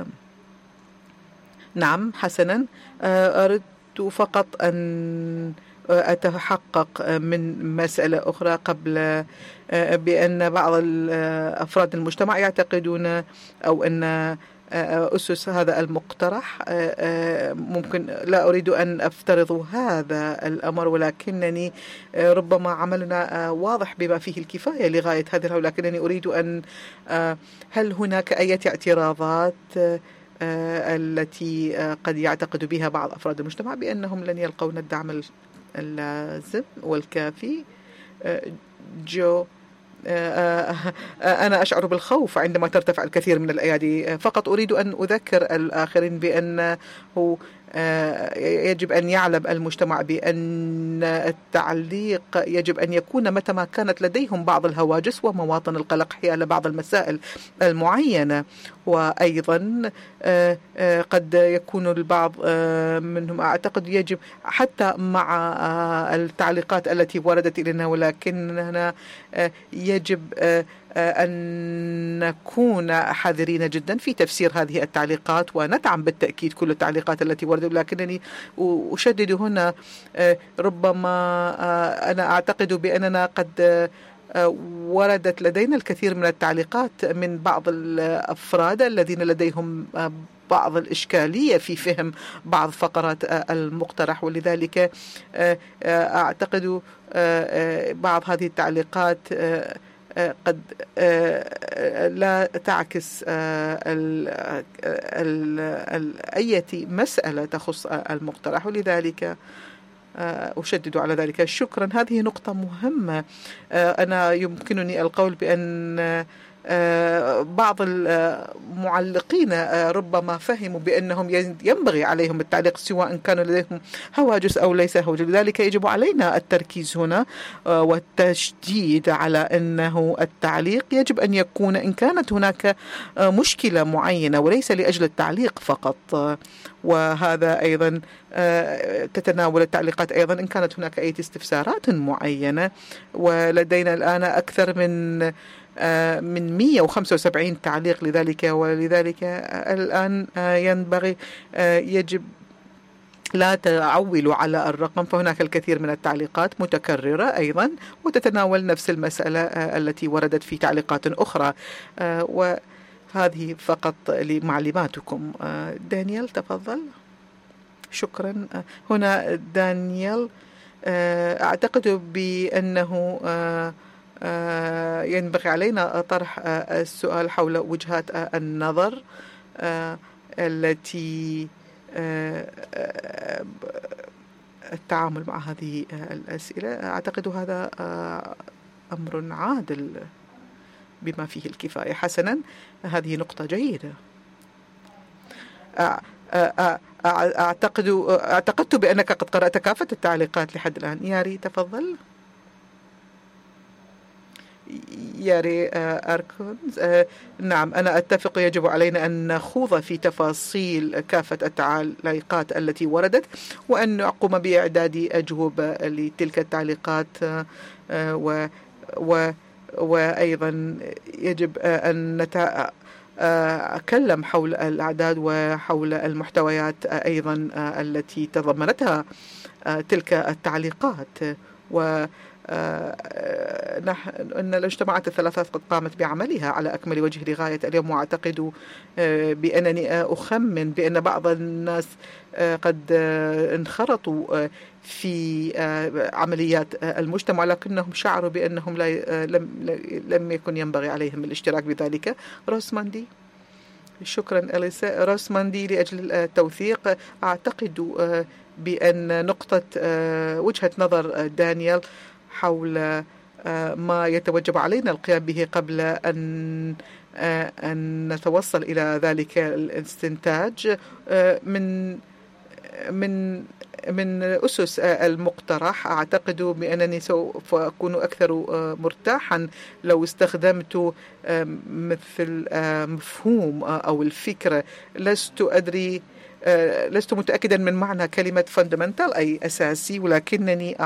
نعم، حسنا، أردت فقط أن أتحقق من مسألة أخرى قبل بأن بعض أفراد المجتمع يعتقدون أو أن أسس هذا المقترح. ممكن لا أريد أن أفترض هذا الأمر، ولكنني ربما عملنا واضح بما فيه الكفاية لغاية هذه، ولكنني أريد أن هل هناك أي اعتراضات التي قد يعتقد بها بعض أفراد المجتمع بأنهم لن يلقون الدعم اللازم والكافي؟ جو، أنا أشعر بالخوف عندما ترتفع الكثير من الأيادي. فقط أريد أن أذكر الآخرين بأنه يجب أن يعلم المجتمع بأن التعليق يجب أن يكون متى ما كانت لديهم بعض الهواجس ومواطن القلق حيال بعض المسائل المعينة. وأيضا قد يكون البعض منهم أعتقد يجب حتى مع التعليقات التي وردت إلينا، ولكننا يجب أن نكون حذرين جدا في تفسير هذه التعليقات، وندعم بالتأكيد كل التعليقات التي وردت. لكنني أشدد هنا ربما أنا أعتقد بأننا قد وردت لدينا الكثير من التعليقات من بعض الأفراد الذين لديهم بعض الإشكالية في فهم بعض فقرات المقترح، ولذلك أعتقد بعض هذه التعليقات قد لا تعكس أي مسألة تخص المقترح، ولذلك أشدد على ذلك. شكرا، هذه نقطة مهمة. أنا يمكنني القول بأن بعض المعلقين ربما فهموا بأنهم ينبغي عليهم التعليق سواء كان لديهم هواجس أو ليس هواجس. لذلك يجب علينا التركيز هنا والتشديد على أنه التعليق يجب أن يكون إن كانت هناك مشكلة معينة وليس لأجل التعليق فقط. وهذا أيضا تتناول التعليقات أيضا إن كانت هناك أي استفسارات معينة. ولدينا الآن أكثر من 175 تعليق ولذلك الآن ينبغي يجب لا تعولوا على الرقم، فهناك الكثير من التعليقات متكررة أيضا وتتناول نفس المسألة التي وردت في تعليقات أخرى، وهذه فقط لمعلوماتكم. دانيال تفضل. شكرا. هنا دانيال، أعتقد بأنه ينبغي علينا طرح السؤال حول وجهات النظر التي التعامل مع هذه الأسئلة. أعتقد هذا أمر عادل بما فيه الكفاية. حسنا، هذه نقطة جيدة. أعتقدت بأنك قد قرأت كافة التعليقات لحد الآن. ياري تفضل. ياري أركونز، نعم أنا أتفق، يجب علينا أن نخوض في تفاصيل كافة التعليقات التي وردت وأن نقوم بإعداد أجوبة لتلك التعليقات، وأيضا يجب أن نتكلم حول الأعداد وحول المحتويات أيضا التي تضمنتها تلك التعليقات. أن الاجتماعات الثلاثة قد قامت بعملها على أكمل وجه لغاية اليوم، وأعتقد بأنني أخمن بأن بعض الناس قد انخرطوا في عمليات المجتمع، لكنهم شعروا بأنهم لم يكن ينبغي عليهم الاشتراك بذلك. روسماندي. شكرا أليسا. روسماندي لأجل التوثيق. أعتقد بأن نقطة وجهة نظر دانيال حول ما يتوجب علينا القيام به قبل أن نتوصل إلى ذلك الاستنتاج من أسس المقترح. أعتقد بأنني سوف أكون أكثر مرتاحا لو استخدمت مثل مفهوم أو الفكرة. لست متأكدا من معنى كلمة fundamental أي أساسي، ولكنني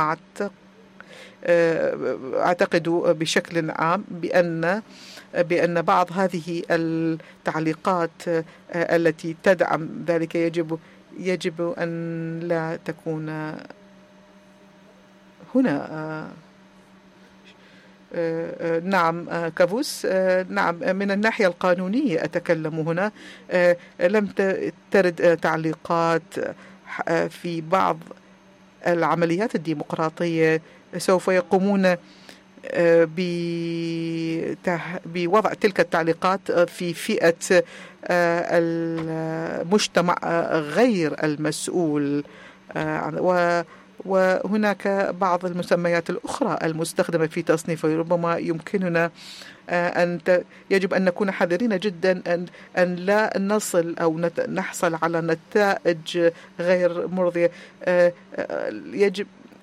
أعتقد بشكل عام بأن بعض هذه التعليقات التي تدعم ذلك يجب أن لا تكون هنا. نعم كافوس. نعم، من الناحية القانونية أتكلم هنا. لم ترد تعليقات في بعض العمليات الديمقراطية سوف يقومون بوضع تلك التعليقات في فئة المجتمع غير المسؤول. وهناك بعض المسميات الأخرى المستخدمة في تصنيفه. ربما يمكننا يجب أن نكون حذرين جدا أن لا نصل أو نحصل على نتائج غير مرضية. يجب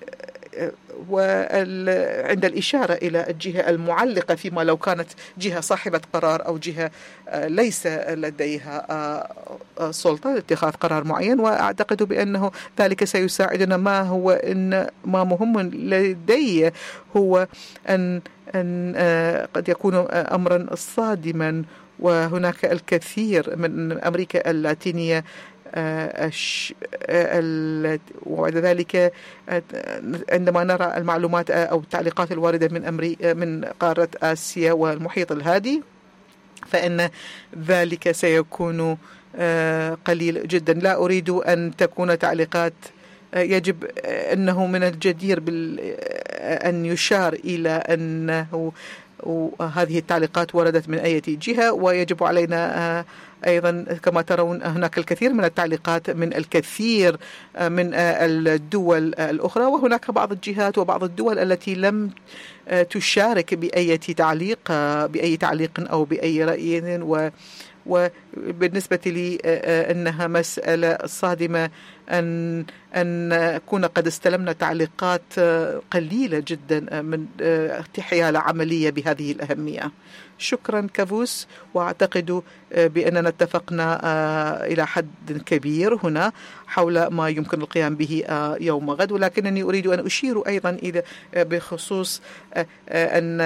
وعند الإشارة إلى الجهة المعلقة، فيما لو كانت جهة صاحبة قرار أو جهة ليس لديها سلطة لاتخاذ قرار معين، وأعتقد بأنه ذلك سيساعدنا. ما مهم لدي هو أن قد يكون أمرا صادما، وهناك الكثير من أمريكا اللاتينية وبعد ذلك عندما نرى المعلومات أو التعليقات الواردة من قارة آسيا والمحيط الهادي، فإن ذلك سيكون قليل جدا. لا أريد أن تكون تعليقات. يجب أنه من الجدير أن يشار إلى أنه هذه التعليقات وردت من أي جهة، ويجب علينا أيضا كما ترون هناك الكثير من التعليقات من الكثير من الدول الأخرى، وهناك بعض الجهات وبعض الدول التي لم تشارك بأي تعليق أو بأي رأي. وبالنسبة لي أنها مسألة صادمة أن نكون قد استلمنا تعليقات قليلة جدا من حيال عملية بهذه الأهمية. شكرا كافوس، وأعتقد بأننا اتفقنا إلى حد كبير هنا حول ما يمكن القيام به يوم غد، ولكنني أريد أن أشير أيضا إلى بخصوص أن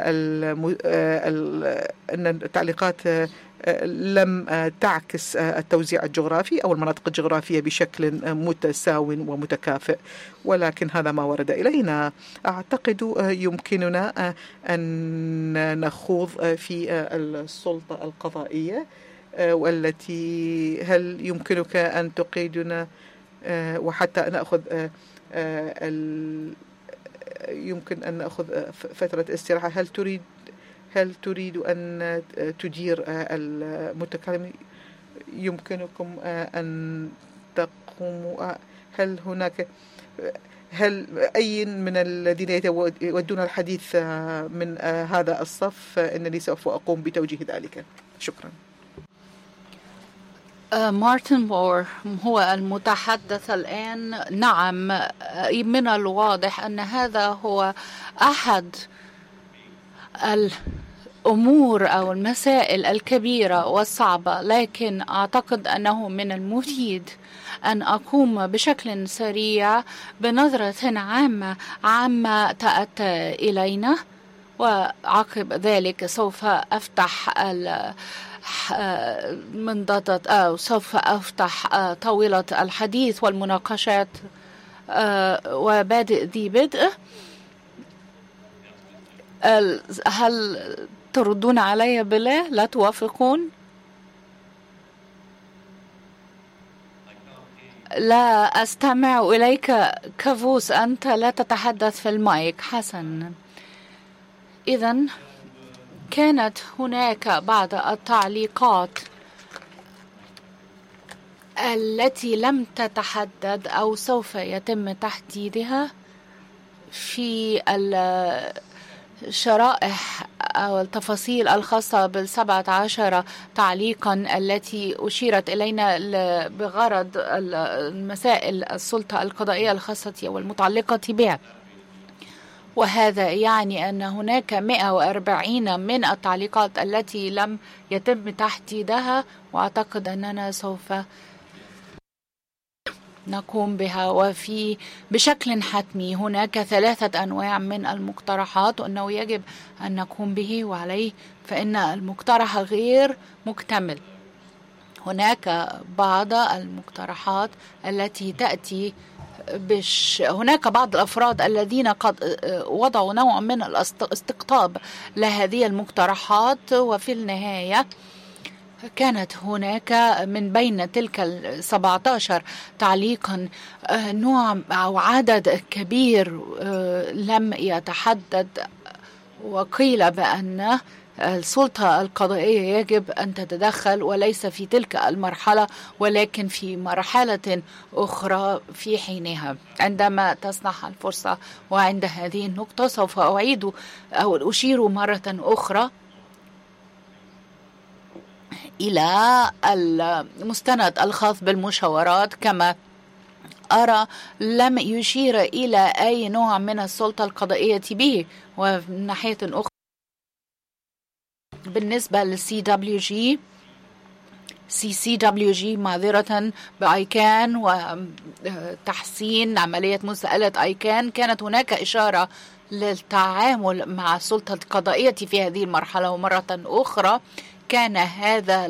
التعليقات لم تعكس التوزيع الجغرافي أو المناطق الجغرافية بشكل متساو ومتكافئ، ولكن هذا ما ورد إلينا. أعتقد يمكننا أن نخوض في السلطة القضائية، والتي هل يمكنك أن تقيدنا وحتى نأخذ يمكن أن نأخذ فترة استراحة؟ هل تريد أن تدير المتكلم؟ يمكنكم أن تقوموا؟ هل أي من الذين يودون الحديث من هذا الصف؟ إنني سوف أقوم بتوجيه ذلك. شكرا. مارتن بور هو المتحدث الآن. نعم، من الواضح أن هذا هو أحد الأمور أو المسائل الكبيرة والصعبة، لكن أعتقد أنه من المفيد أن أقوم بشكل سريع بنظرة عامة تأتى إلينا، وعقب ذلك سوف أفتح سوف أفتح طاولة الحديث والمناقشات، وبادئ ذي بدء. هل تردون علي بالله؟ لا توافقون؟ لا أستمع إليك كافوس، أنت لا تتحدث في المايك. حسن، إذن كانت هناك بعض التعليقات التي لم تتحدد أو سوف يتم تحديدها في الشرائح أو التفاصيل الخاصة بال17 تعليقا التي أشيرت إلينا بغرض المسائل السلطة القضائية الخاصة والمتعلقة بها، وهذا يعني أن هناك 140 من التعليقات التي لم يتم تحديدها، وأعتقد أننا سوف نقوم بها. بشكل حتمي هناك 3 أنواع من المقترحات، وأنه يجب أن نقوم به وعليه، فإن المقترح غير مكتمل. هناك بعض المقترحات التي تأتي هناك بعض الأفراد الذين قد وضعوا نوع من الاستقطاب لهذه المقترحات، وفي النهاية كانت هناك من بين تلك 17 تعليقا نوع أو عدد كبير لم يتحدد، وقيل بأن السلطة القضائية يجب أن تتدخل وليس في تلك المرحلة ولكن في مرحلة أخرى في حينها عندما تسنح الفرصة. وعند هذه النقطة سوف أعيد أو أشير مرة أخرى إلى المستند الخاص بالمشاورات. كما أرى لم يشير إلى أي نوع من السلطة القضائية به. ومن ناحية أخرى بالنسبة للCWG معذرة بأيكان وتحسين عملية مساءلة أيكان، كانت هناك إشارة للتعامل مع السلطة القضائية في هذه المرحلة. ومرة أخرى كان هذا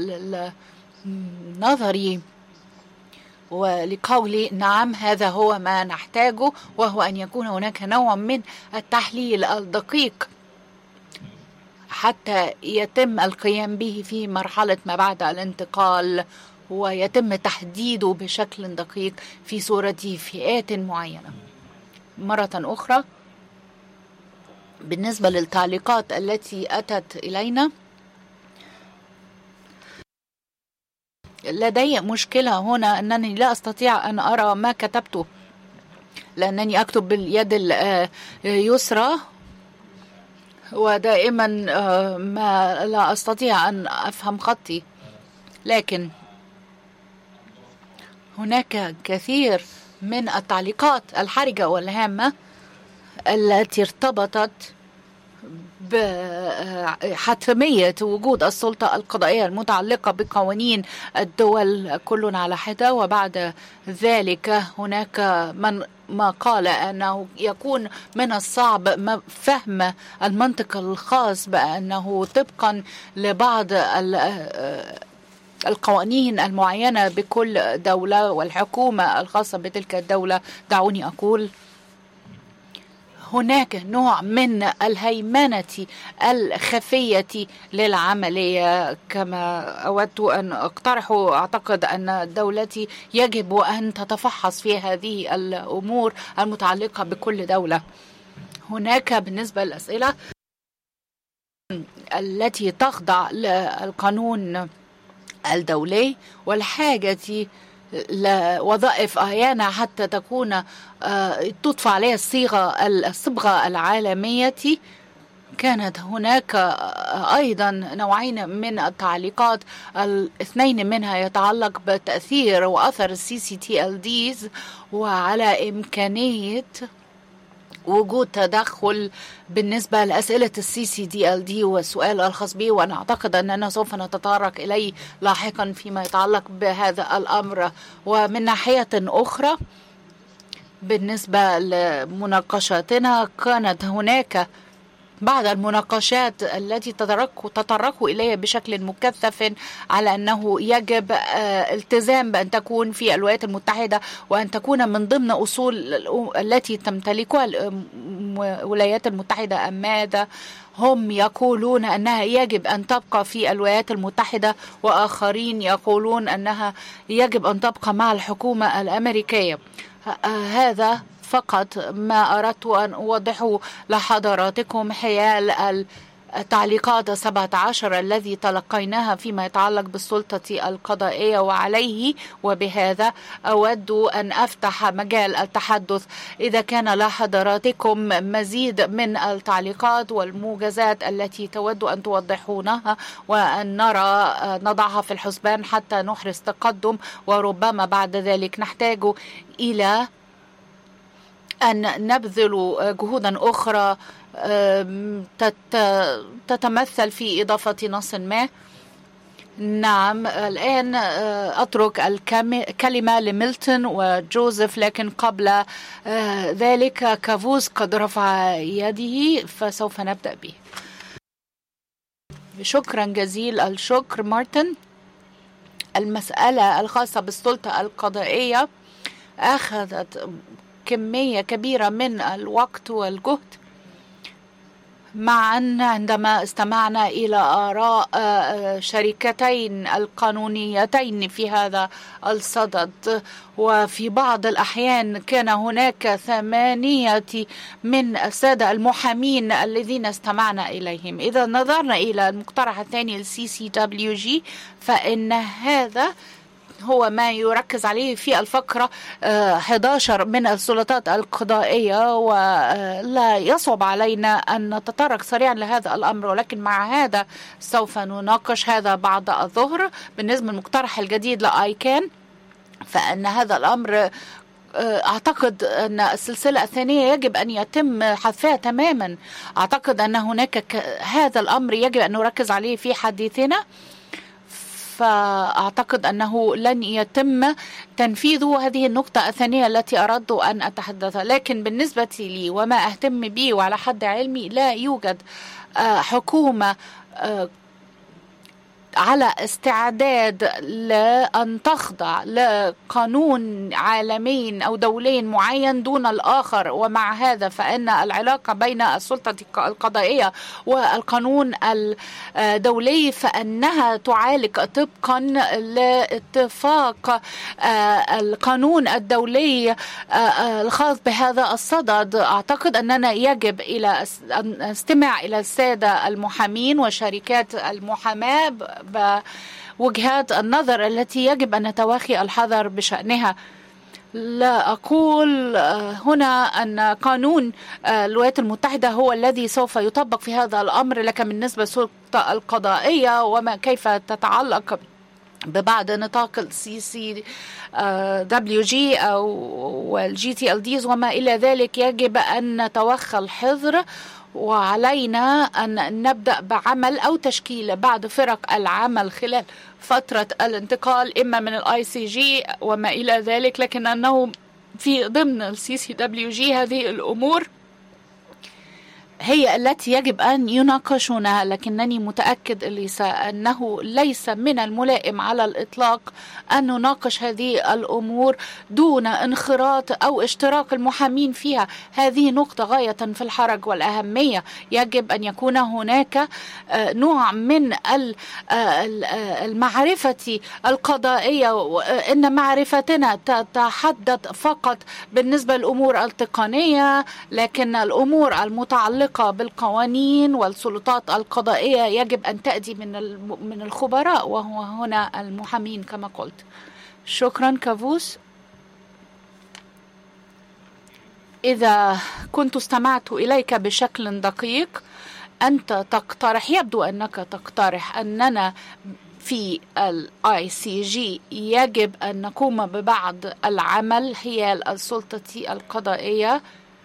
نظري ولقولي نعم هذا هو ما نحتاجه، وهو أن يكون هناك نوع من التحليل الدقيق حتى يتم القيام به في مرحلة ما بعد الانتقال، ويتم تحديده بشكل دقيق في صورة فئات معينة. مرة أخرى بالنسبة للتعليقات التي أتت إلينا، لدي مشكلة هنا أنني لا أستطيع أن أرى ما كتبته لأنني أكتب باليد اليسرى، ودائما ما لا أستطيع أن أفهم خطي. لكن هناك كثير من التعليقات الحرجة والهامة التي ارتبطت بحتمية وجود السلطة القضائية المتعلقة بقوانين الدول كل على حدة. وبعد ذلك هناك ما قال أنه يكون من الصعب فهم المنطق الخاص بأنه طبقا لبعض القوانين المعينة بكل دولة والحكومة الخاصة بتلك الدولة. دعوني أقول هناك نوع من الهيمنة الخفية للعملية. كما أود أن أقترحه، أعتقد أن دولتي يجب أن تتفحص في هذه الأمور المتعلقة بكل دولة. هناك بالنسبة للأسئلة التي تخضع للقانون الدولي والحاجة لوظائف أحيانا حتى تكون تضفى عليها الصبغة العالمية. كانت هناك أيضا نوعين من التعليقات، الاثنين منها يتعلق بتأثير وأثر CCTLDs وعلى إمكانية وجود تدخل بالنسبة لأسئلة CCTLD والسؤال الخاص به، وأنا أعتقد أننا سوف نتطرق إليه لاحقا فيما يتعلق بهذا الأمر. ومن ناحية أخرى بالنسبة لمناقشاتنا، كانت هناك بعض المناقشات التي تطرقوا إليها بشكل مكثف على أنه يجب التزام بأن تكون في الولايات المتحدة وأن تكون من ضمن أصول التي تمتلكها الولايات المتحدة. أم ماذا؟ هم يقولون أنها يجب أن تبقى في الولايات المتحدة، وآخرين يقولون أنها يجب أن تبقى مع الحكومة الأمريكية. هذا فقط ما أردت أن أوضحه لحضراتكم حيال التعليقات 17 الذي تلقيناها فيما يتعلق بالسلطة القضائية وعليه. وبهذا أود أن أفتح مجال التحدث إذا كان لحضراتكم مزيد من التعليقات والموجزات التي تود أن توضحونها وأن نضعها في الحسبان حتى نحرز تقدم. وربما بعد ذلك نحتاج إلى أن نبذل جهودا أخرى تتمثل في إضافة نص ما. نعم، الآن أترك الكلمة لميلتون وجوزيف، لكن قبل ذلك كافوس قد رفع يده فسوف نبدأ به. شكرا جزيل الشكر مارتن. المسألة الخاصة بالسلطة القضائية أخذت كمية كبيرة من الوقت والجهد معا عندما استمعنا إلى آراء شركتين القانونيتين في هذا الصدد، وفي بعض الأحيان كان هناك 8 من السادة المحامين الذين استمعنا إليهم. إذا نظرنا إلى المقترح الثاني CCWG فإن هذا هو ما يركز عليه في الفقرة 11 من السلطات القضائية، ولا يصعب علينا أن نتطرق سريعا لهذا الأمر، ولكن مع هذا سوف نناقش هذا بعد الظهر. بالنسبة للمقترح الجديد لآيكان فإن هذا الأمر أعتقد أن السلسلة الثانية يجب أن يتم حذفها تماما. أعتقد أن هناك هذا الأمر يجب أن نركز عليه في حديثنا، فأعتقد أنه لن يتم تنفيذ هذه النقطة الثانية التي أردت أن أتحدث. لكن بالنسبة لي وما أهتم به وعلى حد علمي لا يوجد حكومة على استعداد لأن تخضع لقانون عالمي أو دولي معين دون الآخر. ومع هذا فإن العلاقة بين السلطة القضائية والقانون الدولي فإنها تعالج طبقا لاتفاق القانون الدولي الخاص بهذا الصدد. أعتقد أننا يجب أن نستمع إلى السادة المحامين وشركات المحاماة بوجهات النظر التي يجب أن نتواخي الحذر بشأنها. لا أقول هنا أن قانون الولايات المتحدة هو الذي سوف يطبق في هذا الأمر، لكن بالنسبة للسلطة القضائية وما كيف تتعلق ببعض نطاق CCWG أو GTLDs وما إلى ذلك يجب أن نتوخى الحذر، وعلينا أن نبدأ بعمل أو تشكيل بعض فرق العمل خلال فترة الانتقال إما من ICG وما إلى ذلك، لكن أنه في ضمن CCWG هذه الأمور هي التي يجب أن يناقشونها. لكنني متأكد أنه ليس من الملائم على الإطلاق أن نناقش هذه الأمور دون انخراط أو اشتراك المحامين فيها. هذه نقطة غاية في الحرج والأهمية. يجب أن يكون هناك نوع من المعرفة القضائية، إن معرفتنا تتحدث فقط بالنسبة للأمور التقنية، لكن الأمور المتعلقة بالقوانين والسلطات القضائية يجب أن تأتي من الخبراء، وهو هنا المحامين كما قلت. شكرا كافوس. إذا كنت استمعت إليك بشكل دقيق أنت تقترح، يبدو أنك تقترح أننا في ICG يجب أن نقوم ببعض العمل حيال السلطة القضائية،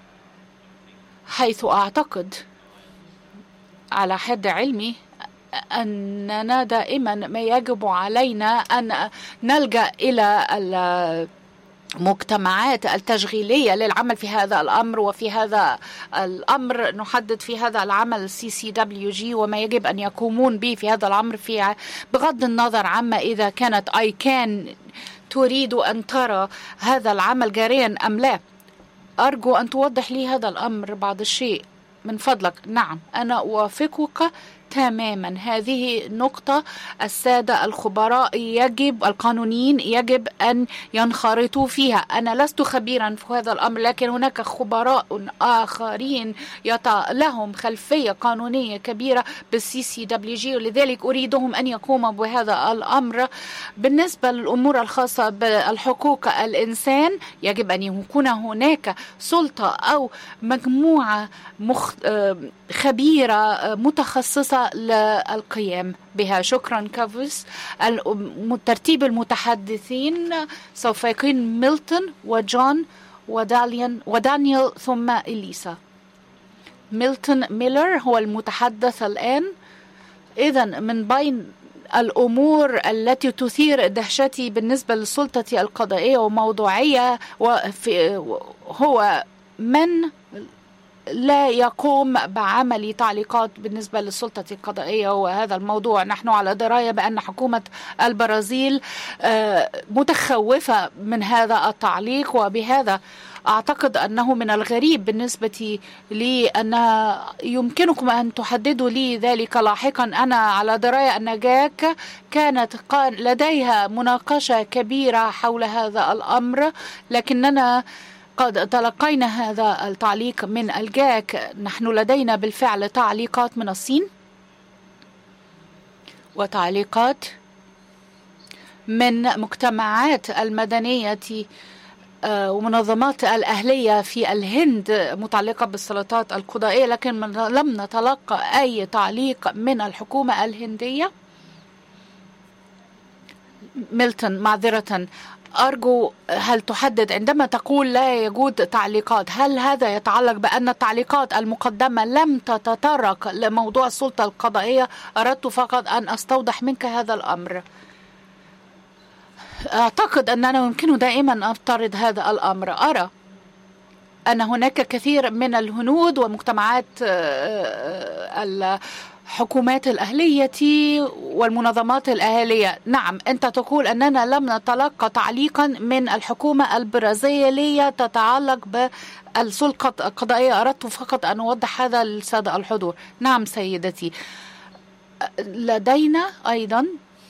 حيث أعتقد على حد علمي أننا دائما ما يجب علينا أن نلجأ إلى المجتمعات التشغيلية للعمل في هذا الأمر، وفي هذا الأمر نحدد في هذا العمل CCWG وما يجب أن يقومون به في هذا الأمر، بغض النظر عما إذا كانت ICANN تريد أن ترى هذا العمل جاريا أم لا. أرجو أن توضح لي هذا الأمر بعض الشيء من فضلك. نعم، أنا أوافقك تماما. هذه نقطة السادة الخبراء القانونيين يجب أن ينخرطوا فيها. أنا لست خبيرا في هذا الأمر، لكن هناك خبراء آخرين لهم خلفية قانونية كبيرة بالCCWG، ولذلك أريدهم أن يقوموا بهذا الأمر. بالنسبة للأمور الخاصة بالحقوق الإنسان يجب أن يكون هناك سلطة أو مجموعة خبيرة متخصصة للقيام بها. شكرا كافوس. ترتيب المتحدثين سوف يكون ميلتون وجون ودانيال ثم إليسا. ميلتون ميلر هو المتحدث الآن. إذن من بين الأمور التي تثير دهشتي بالنسبة للسلطة القضائية وموضوعية هو من لا يقوم بعمل تعليقات بالنسبة للسلطة القضائية. وهذا الموضوع نحن على دراية بأن حكومة البرازيل متخوفة من هذا التعليق، وبهذا أعتقد أنه من الغريب بالنسبة لي أن يمكنكم أن تحددوا لي ذلك لاحقا. أنا على دراية أن جاك كانت لديها مناقشة كبيرة حول هذا الأمر، لكننا قد تلقينا هذا التعليق من الجاك. نحن لدينا بالفعل تعليقات من الصين وتعليقات من مجتمعات المدنية ومنظمات الأهلية في الهند متعلقة بالسلطات القضائية، لكن لم نتلقى أي تعليق من الحكومة الهندية. ميلتون، معذرة، أرجو هل تحدد عندما تقول لا يوجد تعليقات، هل هذا يتعلق بأن التعليقات المقدمة لم تتطرق لموضوع السلطة القضائية؟ أردت فقط أن أستوضح منك هذا الأمر. أعتقد أننا يمكن دائما أفترض هذا الأمر. أرى أن هناك كثير من الهنود ومجتمعات الحكومات الأهلية والمنظمات الأهلية. نعم، أنت تقول أننا لم نتلقى تعليقا من الحكومة البرازيلية تتعلق بالسلطة القضائية. أردت فقط أن أوضح هذا للسادة الحضور. نعم سيدتي، لدينا أيضا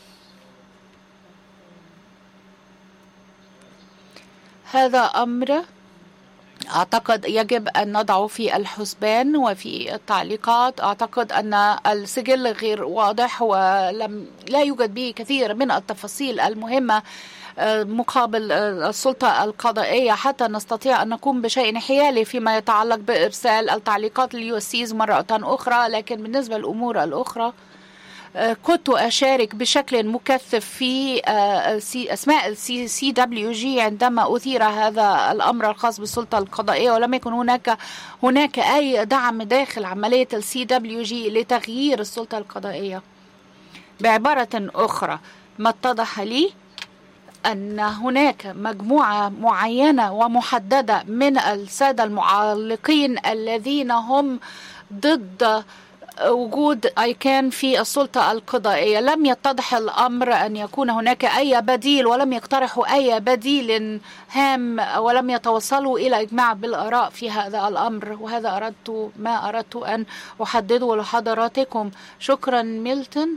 هذا أمر أعتقد يجب أن نضعه في الحسبان وفي التعليقات. أعتقد أن السجل غير واضح لا يوجد به كثير من التفاصيل المهمة مقابل السلطة القضائية حتى نستطيع أن نقوم بشيء حيالي فيما يتعلق بإرسال التعليقات لليوسيز مرة أخرى. لكن بالنسبة للأمور الأخرى كنت أشارك بشكل مكثف في أسماء CWG عندما أثير هذا الأمر الخاص بالسلطة القضائية، ولم يكن هناك أي دعم داخل عملية CWG لتغيير السلطة القضائية. بعبارة أخرى، ما اتضح لي أن هناك مجموعة معينة ومحددة من السادة المعلقين الذين هم ضد وجود أيكان في السلطة القضائية. لم يتضح الأمر أن يكون هناك أي بديل، ولم يقترحوا أي بديل هام، ولم يتوصلوا إلى إجماع بالآراء في هذا الأمر. وهذا ما أردت أن أحدده لحضراتكم. شكرا ميلتون.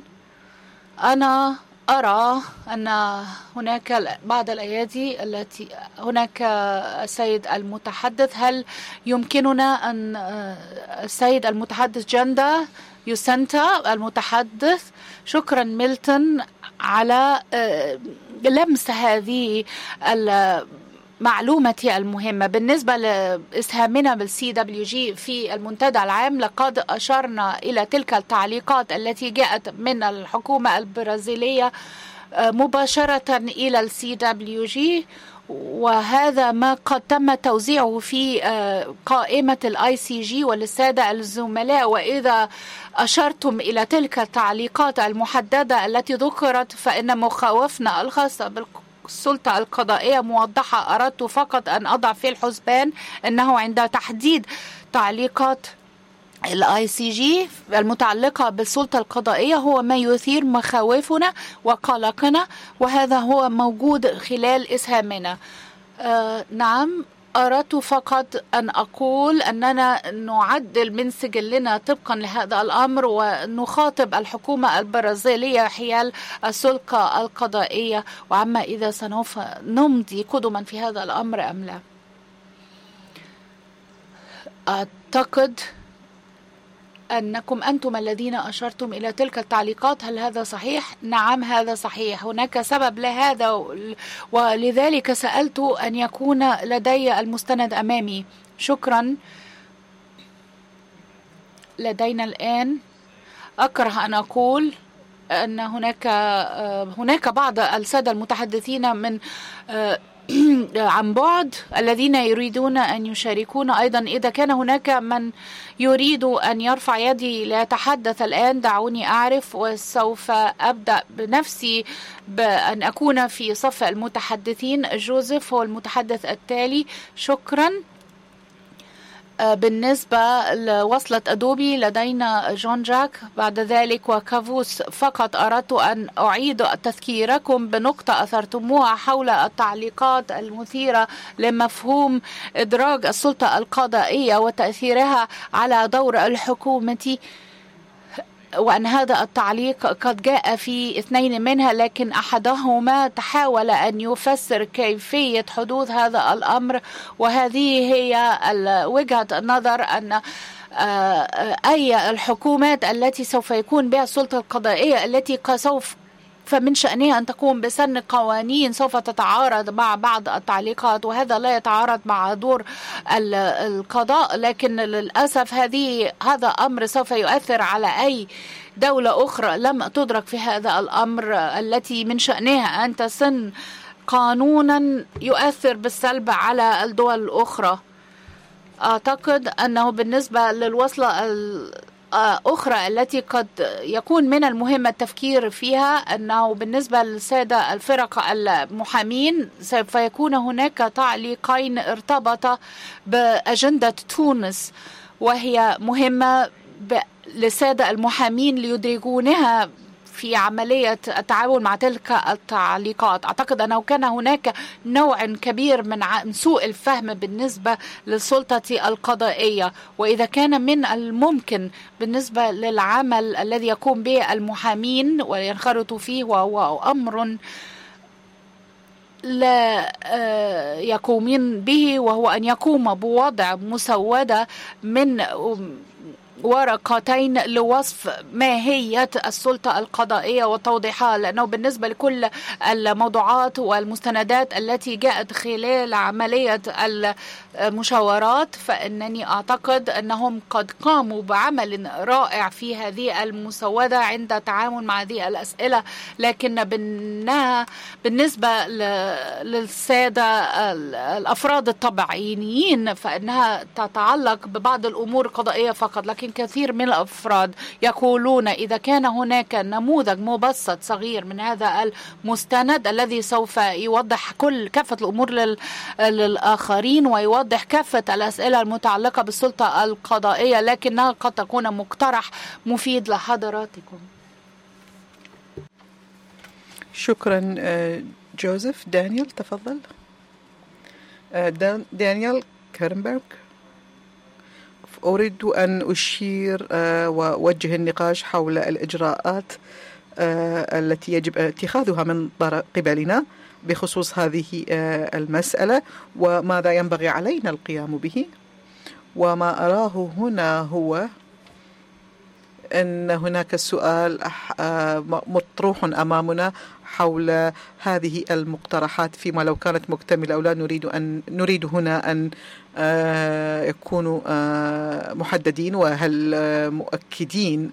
أنا أرى أن هناك بعض الأيادي التي هناك السيد المتحدث. هل يمكننا أن السيد المتحدث جندا يوسنتا المتحدث؟ شكرا ميلتون على لمس هذه معلومة المهمة. بالنسبة لإسهامنا بالCWG في المنتدى العام، لقد أشرنا إلى تلك التعليقات التي جاءت من الحكومة البرازيلية مباشرة إلى الCWG، وهذا ما قد تم توزيعه في قائمة ICG وللسادة الزملاء. وإذا أشرتم إلى تلك التعليقات المحددة التي ذكرت فإن مخاوفنا الخاصة السلطة القضائية موضحة. أردت فقط أن أضع في الحسبان أنه عند تحديد تعليقات ICG المتعلقة بالسلطة القضائية هو ما يثير مخاوفنا وقلقنا، وهذا هو موجود خلال إسهامنا. نعم، أردت فقط أن أقول أننا نعدل من سجلنا طبقا لهذا الأمر ونخاطب الحكومة البرازيلية حيال السلطة القضائية، وعما إذا سنوف نمضي قدما في هذا الأمر أم لا. أعتقد أنكم أنتم الذين أشرتم إلى تلك التعليقات. هل هذا صحيح؟ نعم هذا صحيح. هناك سبب لهذا ولذلك سألت أن يكون لدي المستند أمامي. شكرا. لدينا الآن، أكره أن أقول أن هناك بعض السادة المتحدثين من عن بعد الذين يريدون أن يشاركون أيضا. إذا كان هناك من يريد أن يرفع يدي ليتحدث الآن دعوني أعرف، وسوف أبدأ بنفسي بأن أكون في صف المتحدثين. جوزيف هو المتحدث التالي. شكرا. بالنسبة لوصلة أدوبي لدينا جون جاك بعد ذلك وكافوس. فقط أردت أن أعيد تذكيركم بنقطة أثرتموها حول التعليقات المثيرة لمفهوم إدراج السلطة القضائية وتأثيرها على دور الحكومة، وأن هذا التعليق قد جاء في 2 منها، لكن أحدهما تحاول أن يفسر كيفية حدوث هذا الأمر، وهذه هي وجهة النظر أن أي الحكومات التي سوف يكون بها السلطة القضائية التي فمن شأنها أن تقوم بسن قوانين سوف تتعارض مع بعض التعليقات، وهذا لا يتعارض مع دور القضاء، لكن للأسف هذا أمر سوف يؤثر على أي دولة أخرى لم تدرك في هذا الأمر، التي من شأنها أن تسن قانونا يؤثر بالسلب على الدول الأخرى. أعتقد أنه بالنسبة للوصلة أخرى التي قد يكون من المهم التفكير فيها، أنه بالنسبة للسادة الفرق المحامين سوف يكون هناك تعليقين ارتبط بأجندة تونس، وهي مهمة للسادة المحامين ليدركونها في عملية التعامل مع تلك التعليقات. أعتقد أنه كان هناك نوع كبير من سوء الفهم بالنسبة للسلطة القضائية، وإذا كان من الممكن بالنسبة للعمل الذي يقوم به المحامين وينخرطوا فيه، وهو أمر لا يقومون به، وهو أن يقوم بوضع مسودة من ورقتين لوصف ماهية السلطة القضائية وتوضيحها، لأنه بالنسبة لكل الموضوعات والمستندات التي جاءت خلال عملية المشاورات، فإنني أعتقد أنهم قد قاموا بعمل رائع في هذه المسودة عند التعامل مع هذه الأسئلة، لكن بالنسبة للسادة الأفراد الطبيعيين فإنها تتعلق ببعض الأمور القضائية فقط. لكن كثير من الأفراد يقولون إذا كان هناك نموذج مبسط صغير من هذا المستند الذي سوف يوضح كافة الأمور للآخرين ويوضح كافة الأسئلة المتعلقة بالسلطة القضائية، لكنها قد تكون مقترح مفيد لحضراتكم. شكرا جوزيف. دانيال تفضل. دانيال كارنبرغ. أريد أن أشير وأوجه النقاش حول الإجراءات التي يجب اتخاذها من قبلنا بخصوص هذه المسألة، وماذا ينبغي علينا القيام به. وما أراه هنا هو أن هناك سؤال مطروح أمامنا حول هذه المقترحات فيما لو كانت مكتملة أو لا. نريد هنا أن يكونوا محددين وهل مؤكدين،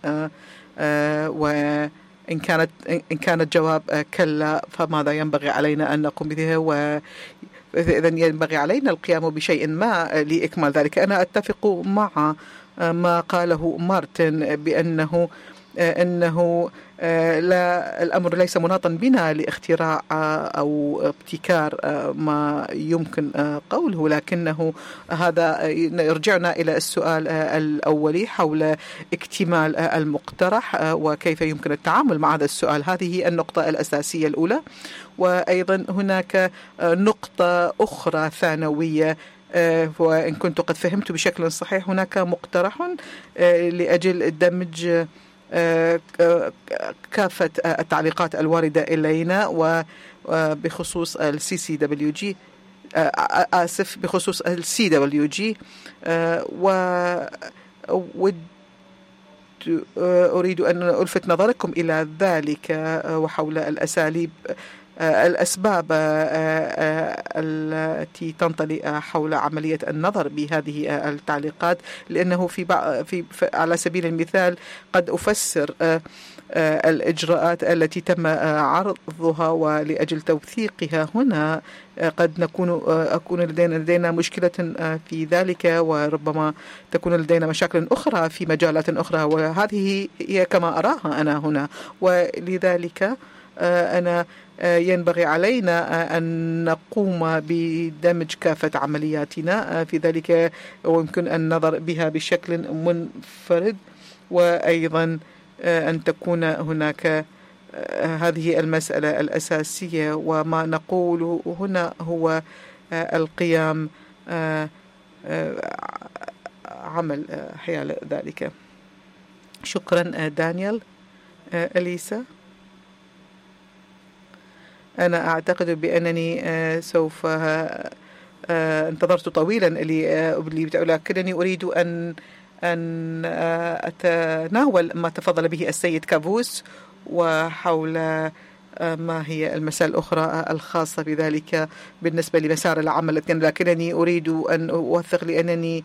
وإن كانت جواب كلا فماذا ينبغي علينا أن نقوم به، وإذا ينبغي علينا القيام بشيء ما لإكمال ذلك. أنا أتفق مع ما قاله مارتن بأنه لا، الأمر ليس مناطا بنا لاختراع أو ابتكار ما يمكن قوله، لكنه هذا يرجعنا إلى السؤال الأولي حول اكتمال المقترح وكيف يمكن التعامل مع هذا السؤال. هذه النقطة الأساسية الأولى. وأيضا هناك نقطة أخرى ثانوية، وإن كنت قد فهمت بشكل صحيح هناك مقترح لأجل دمج كافة التعليقات الواردة إلينا وبخصوص CCWG، بخصوص CWG، أريد أن ألفت نظركم إلى ذلك وحول الأسباب التي تنطلي حول عملية النظر بهذه التعليقات، لأنه على سبيل المثال قد أفسر الإجراءات التي تم عرضها ولأجل توثيقها هنا قد أكون لدينا مشكلة في ذلك، وربما تكون لدينا مشاكل أخرى في مجالات أخرى، وهذه هي كما أراها أنا هنا. ولذلك أنا ينبغي علينا أن نقوم بدمج كافة عملياتنا في ذلك، ويمكن أن ننظر بها بشكل منفرد، وأيضا أن تكون هناك هذه المسألة الأساسية. وما نقوله هنا هو القيام عمل حيال ذلك. شكرا دانيال. أليسا، أنا أعتقد بأنني سوف انتظرت طويلا لكنني أريد أن أتناول ما تفضل به السيد كافوس وحول ما هي المسائل الأخرى الخاصة بذلك بالنسبة لمسار العمل، لكنني أريد أن أوثق لأنني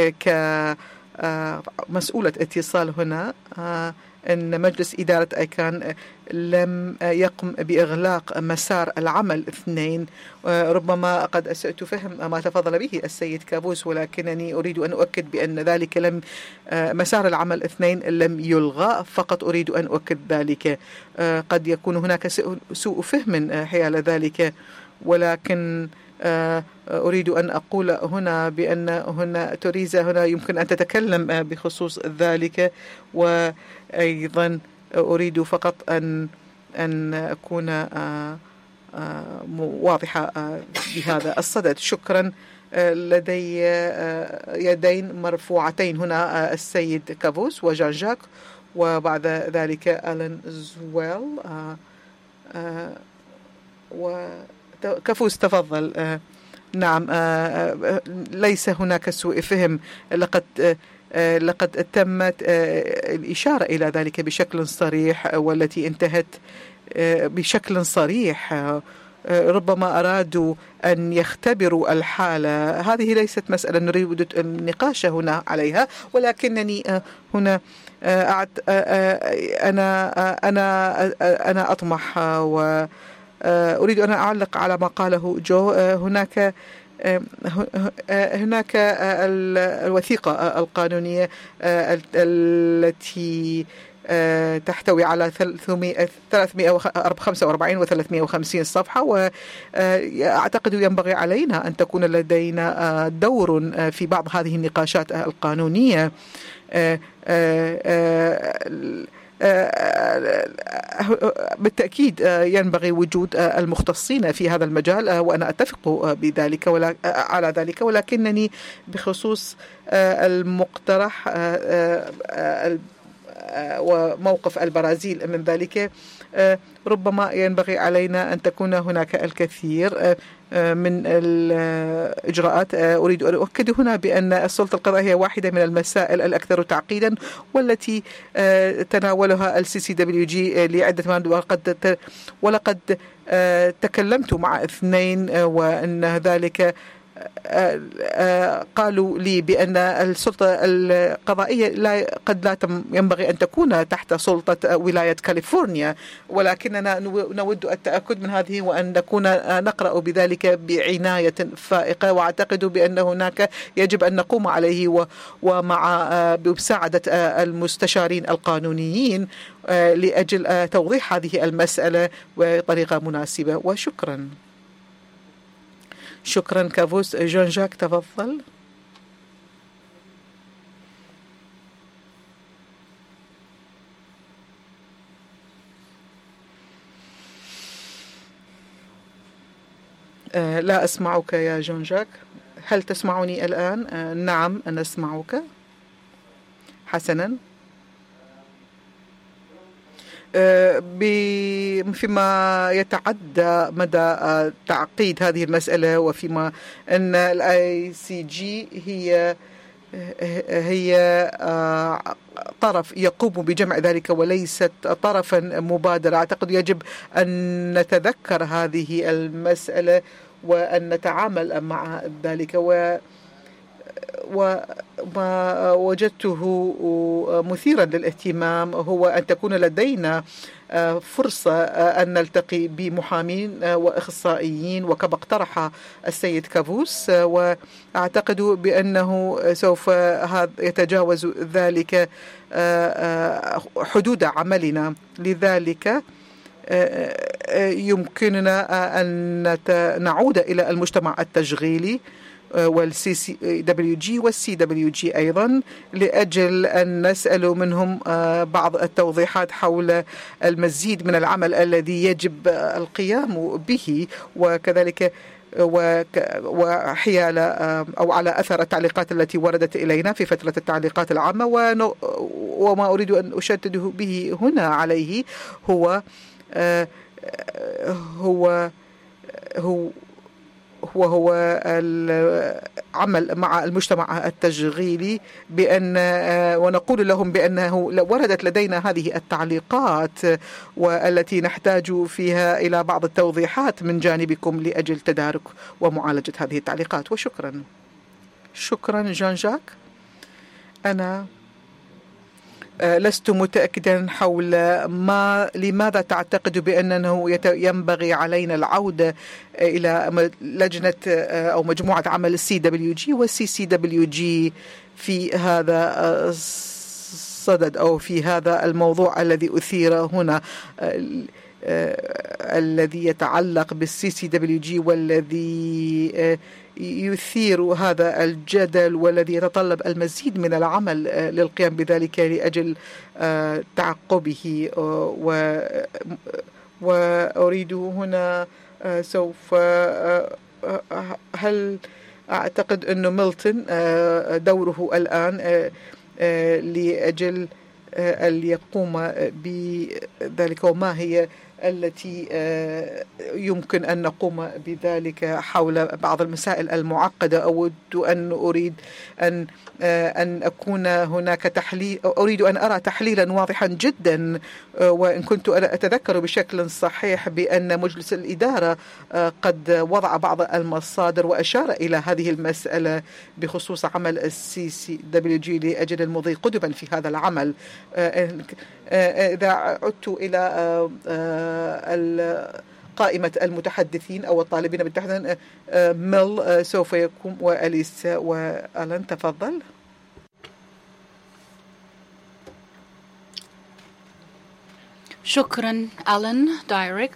كمسؤولة اتصال هنا أن مجلس إدارة أيكان لم يقم بإغلاق مسار العمل 2. ربما قد أسأت فهم ما تفضل به السيد كابوس، ولكنني أريد أن أؤكد بأن ذلك مسار العمل 2 لم يلغى، فقط أريد أن أؤكد ذلك. قد يكون هناك سوء فهم حيال ذلك، ولكن أريد أن أقول هنا بأن هنا توريزا هنا يمكن أن تتكلم بخصوص ذلك، وأيضا أريد فقط أن أكون واضحة بهذا الصدد. شكرا. لدي يدين مرفوعتين هنا، السيد كافوس وجان جاك، وبعد ذلك ألان زويل. وكافوس تفضل. نعم، ليس هناك سوء فهم، لقد تمت الإشارة إلى ذلك بشكل صريح، والتي انتهت بشكل صريح. ربما أرادوا أن يختبروا الحالة. هذه ليست مسألة نريد النقاش هنا عليها، ولكنني هنا أنا أطمح وأريد أن أعلق على ما قاله جو. هناك الوثيقة القانونية التي تحتوي على 345 و 350 صفحة، وأعتقد ينبغي علينا أن تكون لدينا دور في بعض هذه النقاشات القانونية. بالتأكيد ينبغي وجود المختصين في هذا المجال، وأنا أتفق بذلك على ذلك، ولكنني بخصوص المقترح وموقف البرازيل من ذلك، ربما ينبغي علينا أن تكون هناك الكثير من الإجراءات. أريد أن أؤكد هنا بأن السلطة القضائية هي واحدة من المسائل الأكثر تعقيدا، والتي تناولها الCCWG لعدة مرات، ولقد تكلمت مع 2 وأن ذلك قالوا لي بأن السلطة القضائية قد لا ينبغي أن تكون تحت سلطة ولاية كاليفورنيا، ولكننا نود التأكد من هذه وأن نكون نقرأ بذلك بعناية فائقة. وأعتقد بأن هناك يجب أن نقوم عليه ومع بمساعدة المستشارين القانونيين لأجل توضيح هذه المسألة بطريقة مناسبة. وشكرا. شكرا كافوس. جان جاك تفضل. لا أسمعك يا جان جاك. هل تسمعني الآن؟ نعم أنا أسمعك. حسنا. فيما يتعدى مدى تعقيد هذه المسألة، وفيما أن الICG هي طرف يقوم بجمع ذلك وليست طرفا مبادرة، أعتقد يجب أن نتذكر هذه المسألة وأن نتعامل مع ذلك. وما وجدته مثيرا للاهتمام هو أن تكون لدينا فرصة أن نلتقي بمحامين وإخصائيين، وكما اقترح السيد كافوس، وأعتقد بأنه سوف يتجاوز ذلك حدود عملنا. لذلك يمكننا أن نعود إلى المجتمع التشغيلي والسي سي دبليو جي والسي دبليو جي أيضا لأجل أن نسأل منهم بعض التوضيحات حول المزيد من العمل الذي يجب القيام به، وكذلك وحيال أو على أثر التعليقات التي وردت إلينا في فترة التعليقات العامة. وما أريد أن أشدد به هنا عليه هو العمل مع المجتمع التشغيلي، بأن ونقول لهم بأنه وردت لدينا هذه التعليقات والتي نحتاج فيها إلى بعض التوضيحات من جانبكم لأجل تدارك ومعالجة هذه التعليقات. وشكرا. شكرا جان جاك. أنا لست متأكدا حول لماذا تعتقد بأنه ينبغي علينا العودة إلى لجنة أو مجموعة عمل السي دبليو جي والسي سي دبليو جي في هذا الصدد أو في هذا الموضوع الذي أثير هنا، الذي يتعلق بالسي سي دبليو جي والذي يثير هذا الجدل والذي يتطلب المزيد من العمل للقيام بذلك لأجل تعقبه. وأريد هنا سوف هل أعتقد أن ميلتون دوره الآن لأجل أن يقوم بذلك، وما هي التي يمكن أن نقوم بذلك حول بعض المسائل المعقدة. أريد أن أكون هناك تحليل، أريد أن أرى تحليلا واضحا جدا. وإن كنت أتذكر بشكل صحيح بأن مجلس الإدارة قد وضع بعض المصادر وأشار إلى هذه المسألة بخصوص عمل السي سي دبليو جي لأجل المضي قدما في هذا العمل. إذا عدت إلى قائمة المتحدثين أو الطالبين بالتحديد، ميل سوف يكون وأليسا وألان. تفضل. شكرا ألان دايركت.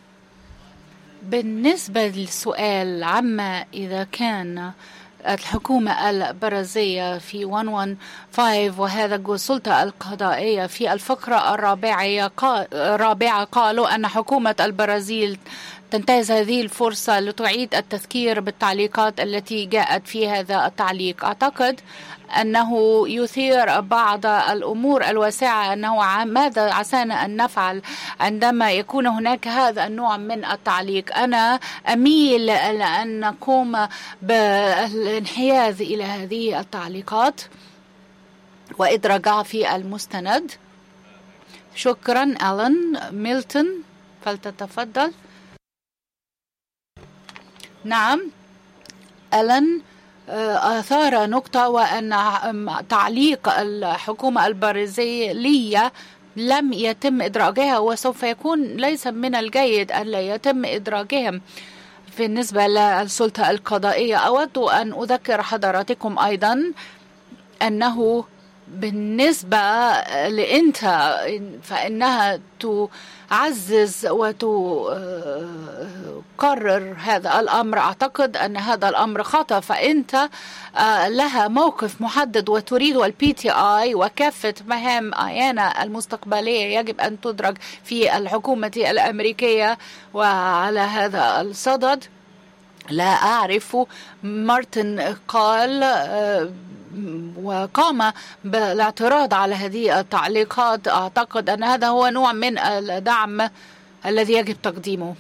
بالنسبة للسؤال عما إذا كان الحكومة البرازيلية في 115 وهذا السلطة القضائية في الفقرة الرابعة قالوا أن حكومة البرازيل تنتهز هذه الفرصة لتعيد التذكير بالتعليقات التي جاءت في هذا التعليق. أعتقد أنه يثير بعض الأمور الواسعة، أنه ماذا عسانا أن نفعل عندما يكون هناك هذا النوع من التعليق. أنا أميل لأن نقوم بالانحياز إلى هذه التعليقات وإدراجها في المستند. شكرا ألان. ميلتون فلتتفضل. نعم، ألان أثار نقطة، وأن تعليق الحكومة البرازيلية لم يتم إدراجها، وسوف يكون ليس من الجيد أن لا يتم إدراجهم بالنسبة للسلطة القضائية. أود أن أذكر حضراتكم أيضا أنه بالنسبة لإنت فإنها تعزز وتقرر هذا الأمر. أعتقد أن هذا الأمر خطأ، فإنت لها موقف محدد وتريد البي تي آي وكافة مهام آيانا المستقبلية يجب أن تدرج في الحكومة الأمريكية. وعلى هذا الصدد لا أعرف، مارتن قال وقام بالاعتراض على هذه التعليقات. أعتقد أن هذا هو نوع من الدعم الذي يجب تقديمه.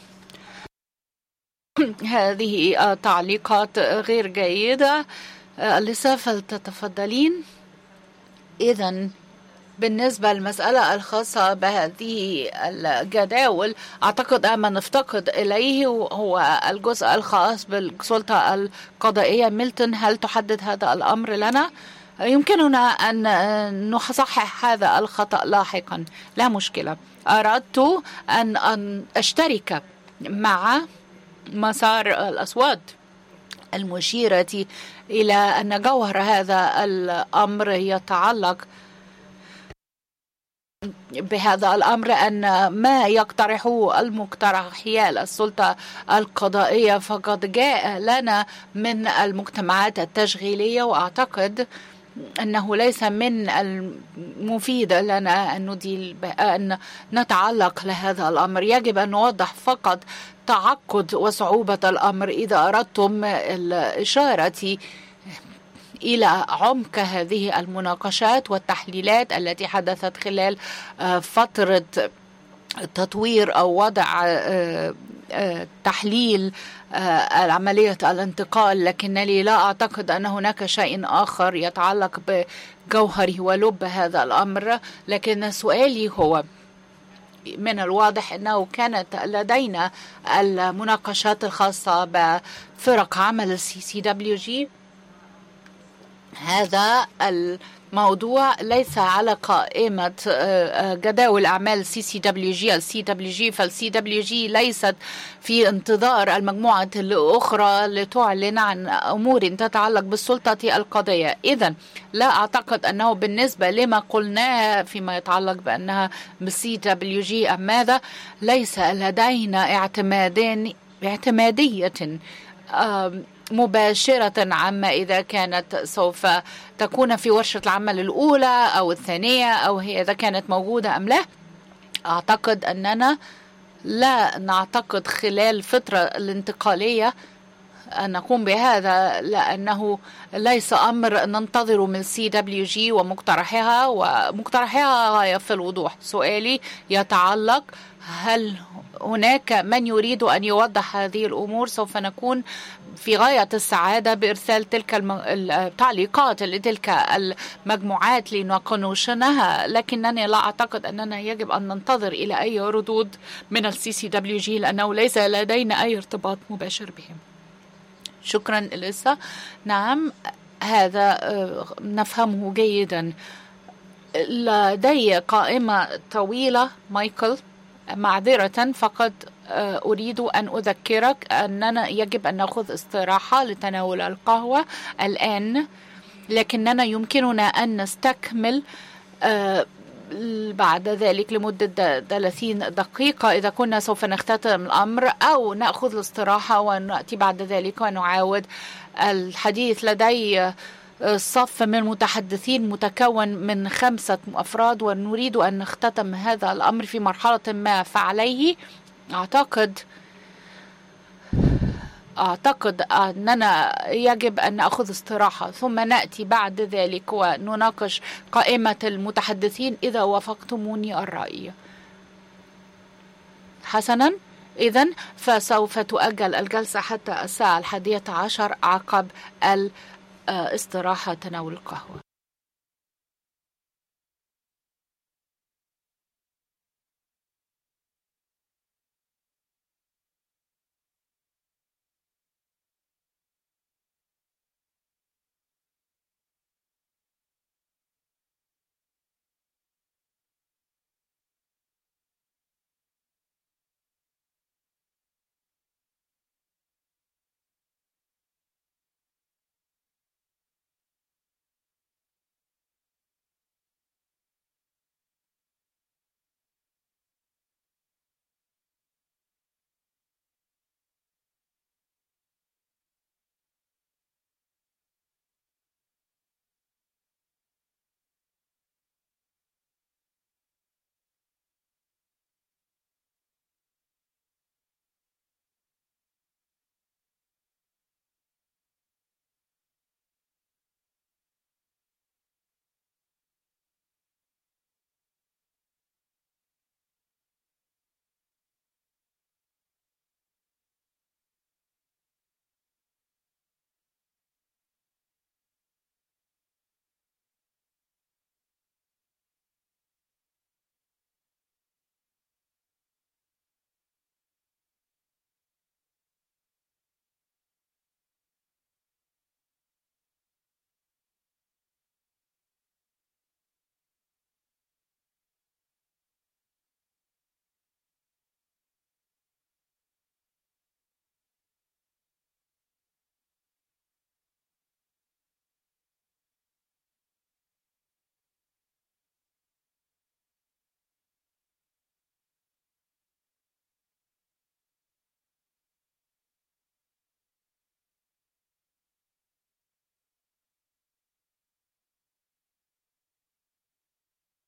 هذه التعليقات غير جيدة. لسه فلتتفضلين. إذن بالنسبة للمسألة الخاصة بهذه الجداول، أعتقد أن ما نفتقد إليه هو الجزء الخاص بالسلطة القضائية. ميلتون، هل تحدد هذا الأمر لنا؟ يمكننا أن نصحح هذا الخطأ لاحقا، لا مشكلة. أردت أن أشترك مع مسار الأصوات المشيرة إلى أن جوهر هذا الأمر يتعلق بهذا الأمر أن ما يقترحه المقترحي السلطة القضائية فقد جاء لنا من المجتمعات التشغيلية، وأعتقد أنه ليس من المفيد لنا أن نتعلق لهذا الأمر. يجب أن نوضح فقط تعقد وصعوبة الأمر إذا أردتم الإشارة إلى عمق هذه المناقشات والتحليلات التي حدثت خلال فترة تطوير أو وضع تحليل عملية الانتقال، لكنني لا أعتقد أن هناك شيء آخر يتعلق بجوهره ولب هذا الأمر. لكن سؤالي هو، من الواضح أنه كانت لدينا المناقشات الخاصة بفرق عمل CCWG. هذا الموضوع ليس على قائمة جداول أعمال CCWG. فالCWG ليست في انتظار المجموعة الأخرى لتعلن عن أمور تتعلق بالسلطة القضائية. إذن لا أعتقد أنه بالنسبة لما قلناه فيما يتعلق بأنها CWG أم ماذا، ليس لدينا اعتمادية مباشرة عما إذا كانت سوف تكون في ورشة العمل الأولى أو الثانية أو هي إذا كانت موجودة أم لا. أعتقد أننا لا نعتقد خلال الفترة الانتقالية أن نقوم بهذا، لأنه ليس أمر ننتظر من CWG ومقترحها غاية في الوضوح. سؤالي يتعلق، هل هناك من يريد أن يوضح هذه الأمور؟ سوف نكون في غاية السعادة بإرسال تلك التعليقات لتلك المجموعات لنقنشنها، لكنني لا أعتقد أننا يجب أن ننتظر إلى أي ردود من CCWG لأنه ليس لدينا أي ارتباط مباشر بهم. شكرا إليسا. نعم، هذا نفهمه جيدا. لدي قائمة طويلة مايكل، معذرة، فقد أريد أن أذكرك أننا يجب أن نأخذ استراحة لتناول القهوة الآن، لكننا يمكننا أن نستكمل بعد ذلك لمدة 30 دقيقة إذا كنا سوف نختتم الأمر، أو نأخذ الاستراحة ونأتي بعد ذلك ونعاود الحديث. لدي صف من متحدثين متكون من 5 أفراد ونريد أن نختتم هذا الأمر في مرحلة ما، فعليه أعتقد أننا يجب أن نأخذ استراحة ثم نأتي بعد ذلك ونناقش قائمة المتحدثين إذا وافقتموني الرأي. حسنا، إذن فسوف تؤجل الجلسة حتى الساعة 11 عقب الاستراحة تناول القهوة.